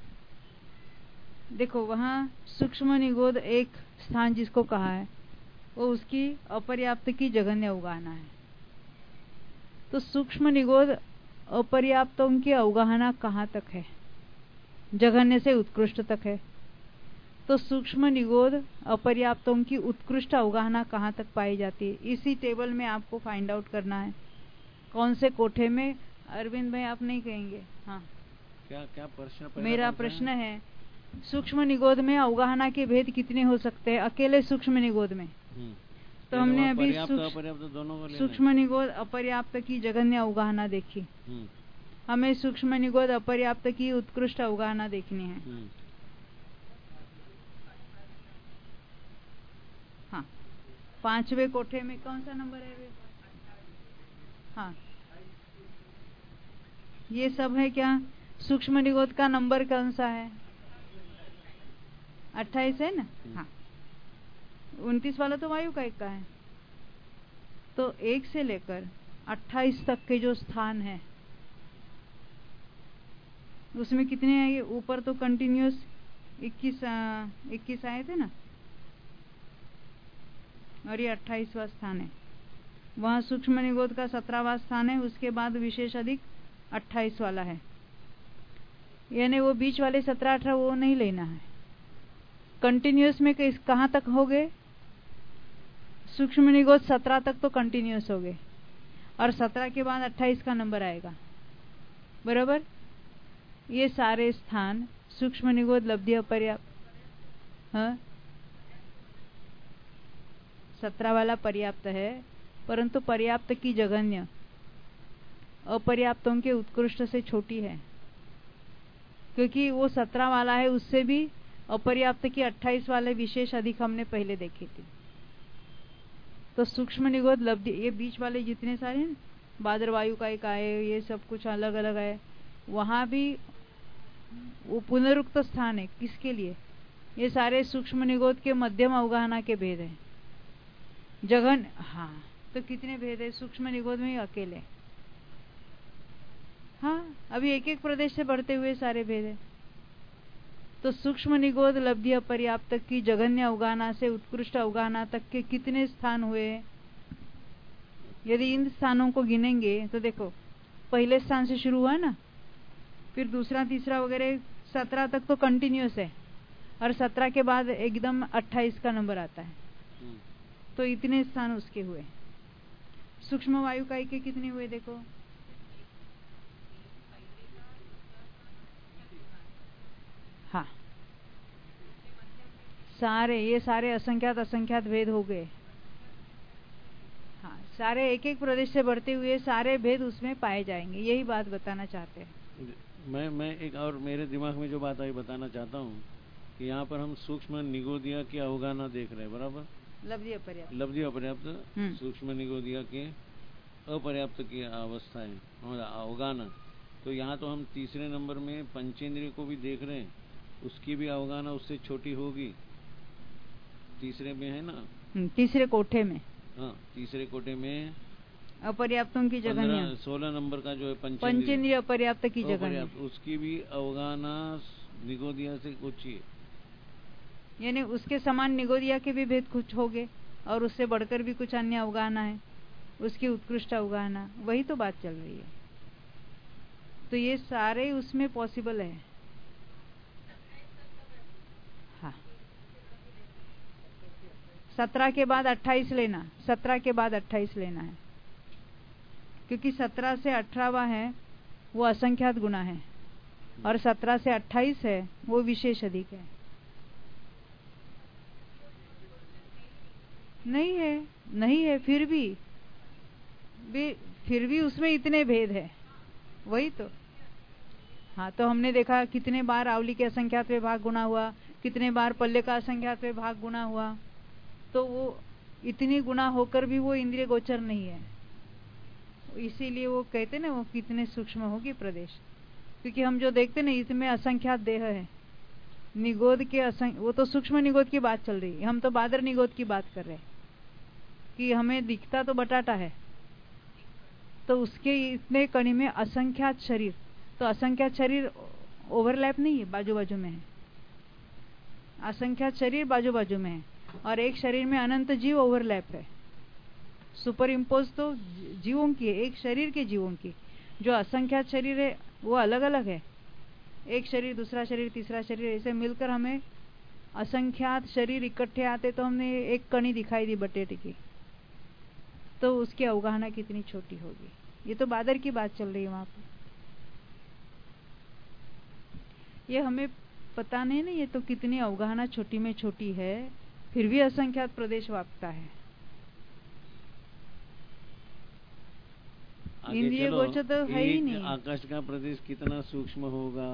देखो वहाँ सूक्ष्म निगोद एक स्थान जिसको कहा है वो उसकी अपर्याप्त की जघन्य अवगाहना है। तो सूक्ष्म निगोद अपर्याप्तों की अवगाहना कहाँ तक है? जघन्य से उत्कृष्ट तक है। तो सूक्ष्म निगोद अपर्याप्तों की उत्कृष्ट अवगाहना कहाँ तक पाई जाती है? इसी टेबल में आपको फाइंड आउट करना है। कौन से कोठे में? अरविंद भाई आप नहीं कहेंगे? हाँ,
क्या प्रश्न?
मेरा प्रश्न है सूक्ष्म निगोद में अवगाहना के भेद कितने हो सकते हैं अकेले सूक्ष्म निगोद में? तो हमने अभी सूक्ष्म निगोद अपर्याप्त की जघन्य अवगाहना देखी, हमें सूक्ष्म निगोद अपर्याप्त की उत्कृष्ट अवगाहना देखनी है। हाँ, 5वें कोठे में कौन सा नंबर है वे? हाँ, ये सब है क्या? सूक्ष्म निगोद का नंबर कौन सा है? 28 है ना? हाँ, 29 वाला तो वायु का एक का है। तो 1 से लेकर 28 तक के जो स्थान है उसमें कितने आए? ऊपर तो कंटिन्यूअस 21 आए थे ना, और ये 28वां स्थान है। वहाँ सूक्ष्म निगोद का 17वां स्थान है, उसके बाद विशेष अधिक 28 वाला है। यानी वो बीच वाले 17-18 वो नहीं लेना है। कंटिन्यूअस में कहाँ तक हो गए? सूक्ष्म निगोद 17 तक तो कंटिन्यूअस हो गए, और 17 के बाद 28 का नंबर आएगा, बराबर? ये सारे स्थान सूक्ष्म निगोद लब्धि अपर्याप्त। हाँ, 17 वाला पर्याप्त है, परंतु पर्याप्त की जघन्य अपर्याप्तों के उत्कृष्ट से छोटी है, क्योंकि वो 17 वाला है, उससे भी अपर्याप्त की 28 वाले विशेष अधिक हमने पहले देखे थे। तो सूक्ष्म निगोद लब्धि, ये बीच वाले जितने सारे हैं, बादरवायु का एक आए, ये सब कुछ अलग अलग है, वहां भी वो पुनरुक्त स्थान है। किसके लिए? ये सारे सूक्ष्म निगोद के मध्यम अवगाहना के भेद है। जघन, हाँ, तो कितने भेद है सूक्ष्म निगोद में? अकेले। हाँ, अभी एक एक प्रदेश से बढ़ते हुए सारे भेद है। तो सूक्ष्म निगोद लब्धि अपर्याप्त की जघन्य अवगाहना से उत्कृष्ट अवगाहना तक के कितने स्थान हुए? यदि इन स्थानों को गिनेंगे तो देखो, पहले स्थान से शुरू हुआ ना, फिर दूसरा तीसरा वगैरह 17 तक तो कंटिन्यूअस है, और 17 के बाद एकदम 28 का नंबर आता है। तो इतने स्थान उसके हुए। सूक्ष्म वायु का के कितने हुए? देखो, हाँ, सारे ये सारे असंख्यात असंख्यात भेद हो गए। हाँ, सारे एक एक प्रदेश से बढ़ते हुए सारे भेद उसमें पाए जाएंगे, यही बात बताना चाहते हैं।
मैं एक और मेरे दिमाग में जो बात आई बताना चाहता हूँ कि यहाँ पर हम सूक्ष्म निगोदिया की अवगाहना देख रहे हैं, बराबर? लब्धि अपर्याप्त सूक्ष्म निगोदिया के अपर्याप्त की अवस्था है अवगाहना। तो यहाँ तो हम तीसरे नंबर में पंचेंद्रिय को भी देख रहे हैं, उसकी भी अवगाहना उससे छोटी होगी। तीसरे में है ना,
तीसरे कोठे में।
हाँ, तीसरे कोठे में
अपर्याप्तों की जगह
16 नंबर का जो है
पंचेंद्रिय अपर्याप्त की जगह,
उसकी भी अवगाहना निगोदिया से कुछ ही,
यानी उसके समान निगोदिया के भी भेद कुछ हो गए और उससे बढ़कर भी कुछ अन्य अवगाहना है, उसकी उत्कृष्ट अवगाहना, वही तो बात चल रही है। तो ये सारे उसमें पॉसिबल है। हाँ, 17 के बाद 28 लेना, 17 के बाद 28 लेना है, क्योंकि 17 से 18वां है वो असंख्यात गुना है और 17 से 28 है वो विशेष अधिक है। नहीं है, फिर भी उसमें इतने भेद है, वही तो। हाँ, तो हमने देखा कितने बार आवली के असंख्यात में भाग गुना हुआ, कितने बार पल्ले का असंख्यात में भाग गुना हुआ, तो वो इतनी गुना होकर भी वो इंद्रिय गोचर नहीं है। इसीलिए वो कहते ना वो कितने सूक्ष्म होगी प्रदेश, क्योंकि हम जो देखते ना इसमें असंख्यात देह है। निगोद के वो तो सूक्ष्म निगोद की बात चल रही है, हम तो बादर निगोद की बात कर रहे हैं कि हमें दिखता तो बटाटा है, तो उसके इतने कणी में असंख्यात शरीर, तो असंख्यात शरीर ओवरलैप नहीं है, बाजू बाजू में है। असंख्यात शरीर बाजू बाजू में है और एक शरीर में अनंत जीव ओवरलैप है। सुपर इम्पोज तो जीवों की है, एक शरीर के जीवों की। जो असंख्यात शरीर है वो अलग अलग है, एक शरीर दूसरा शरीर तीसरा शरीर, ऐसे मिलकर हमें असंख्यात शरीर इकट्ठे आते तो हमने एक कणी दिखाई दी बटेटे की, तो उसकी अवगाहना कितनी छोटी होगी। ये तो बादर की बात चल रही है वहां पर, ये हमें पता नहीं ना, ये तो कितनी अवगाहना छोटी में छोटी है, फिर भी असंख्यात प्रदेश व्यापता है। इंद्रिय गोचर तो है ही नहीं।
आकाश का प्रदेश कितना सूक्ष्म होगा।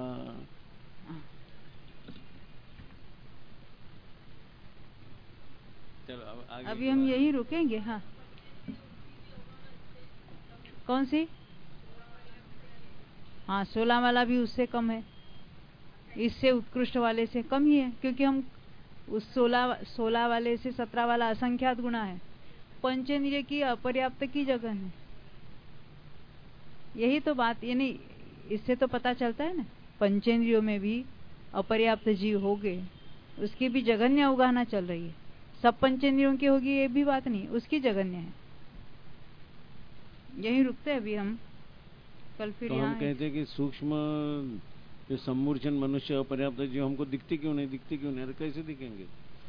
चलो अब आगे
अभी हम यही रुकेंगे। हाँ, कौन सी? हाँ, 16 वाला भी उससे कम है, इससे उत्कृष्ट वाले से कम ही है, क्योंकि हम उस 16 वाले से 17 वाला असंख्यात गुना है, पंचेंद्रिय की अपर्याप्त की जगह है। यही तो बात, यानी इससे तो पता चलता है ना, पंचेंद्रियों में भी अपर्याप्त जीव हो गए, उसकी भी जघन्य अवगाहना चल रही है। सब पंचेंद्रियों की होगी ये भी बात नहीं, उसकी जघन्य है। यही रुकते हैं अभी हम, कल फिर
तो हम कहते हैं कि सूक्ष्म जो सम्मूर्छन मनुष्य अपर्याप्त जीव हमको दिखते क्यों नहीं, अरे कैसे दिखेंगे?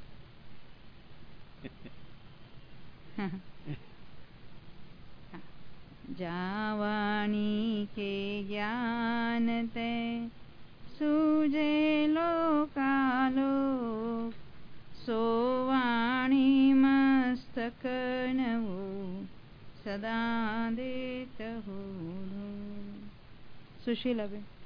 जावाणी के ज्ञान ते सूझे लोकालोक, सोवाणी मस्तक नवो सदा देत हो। सुशीला बेन।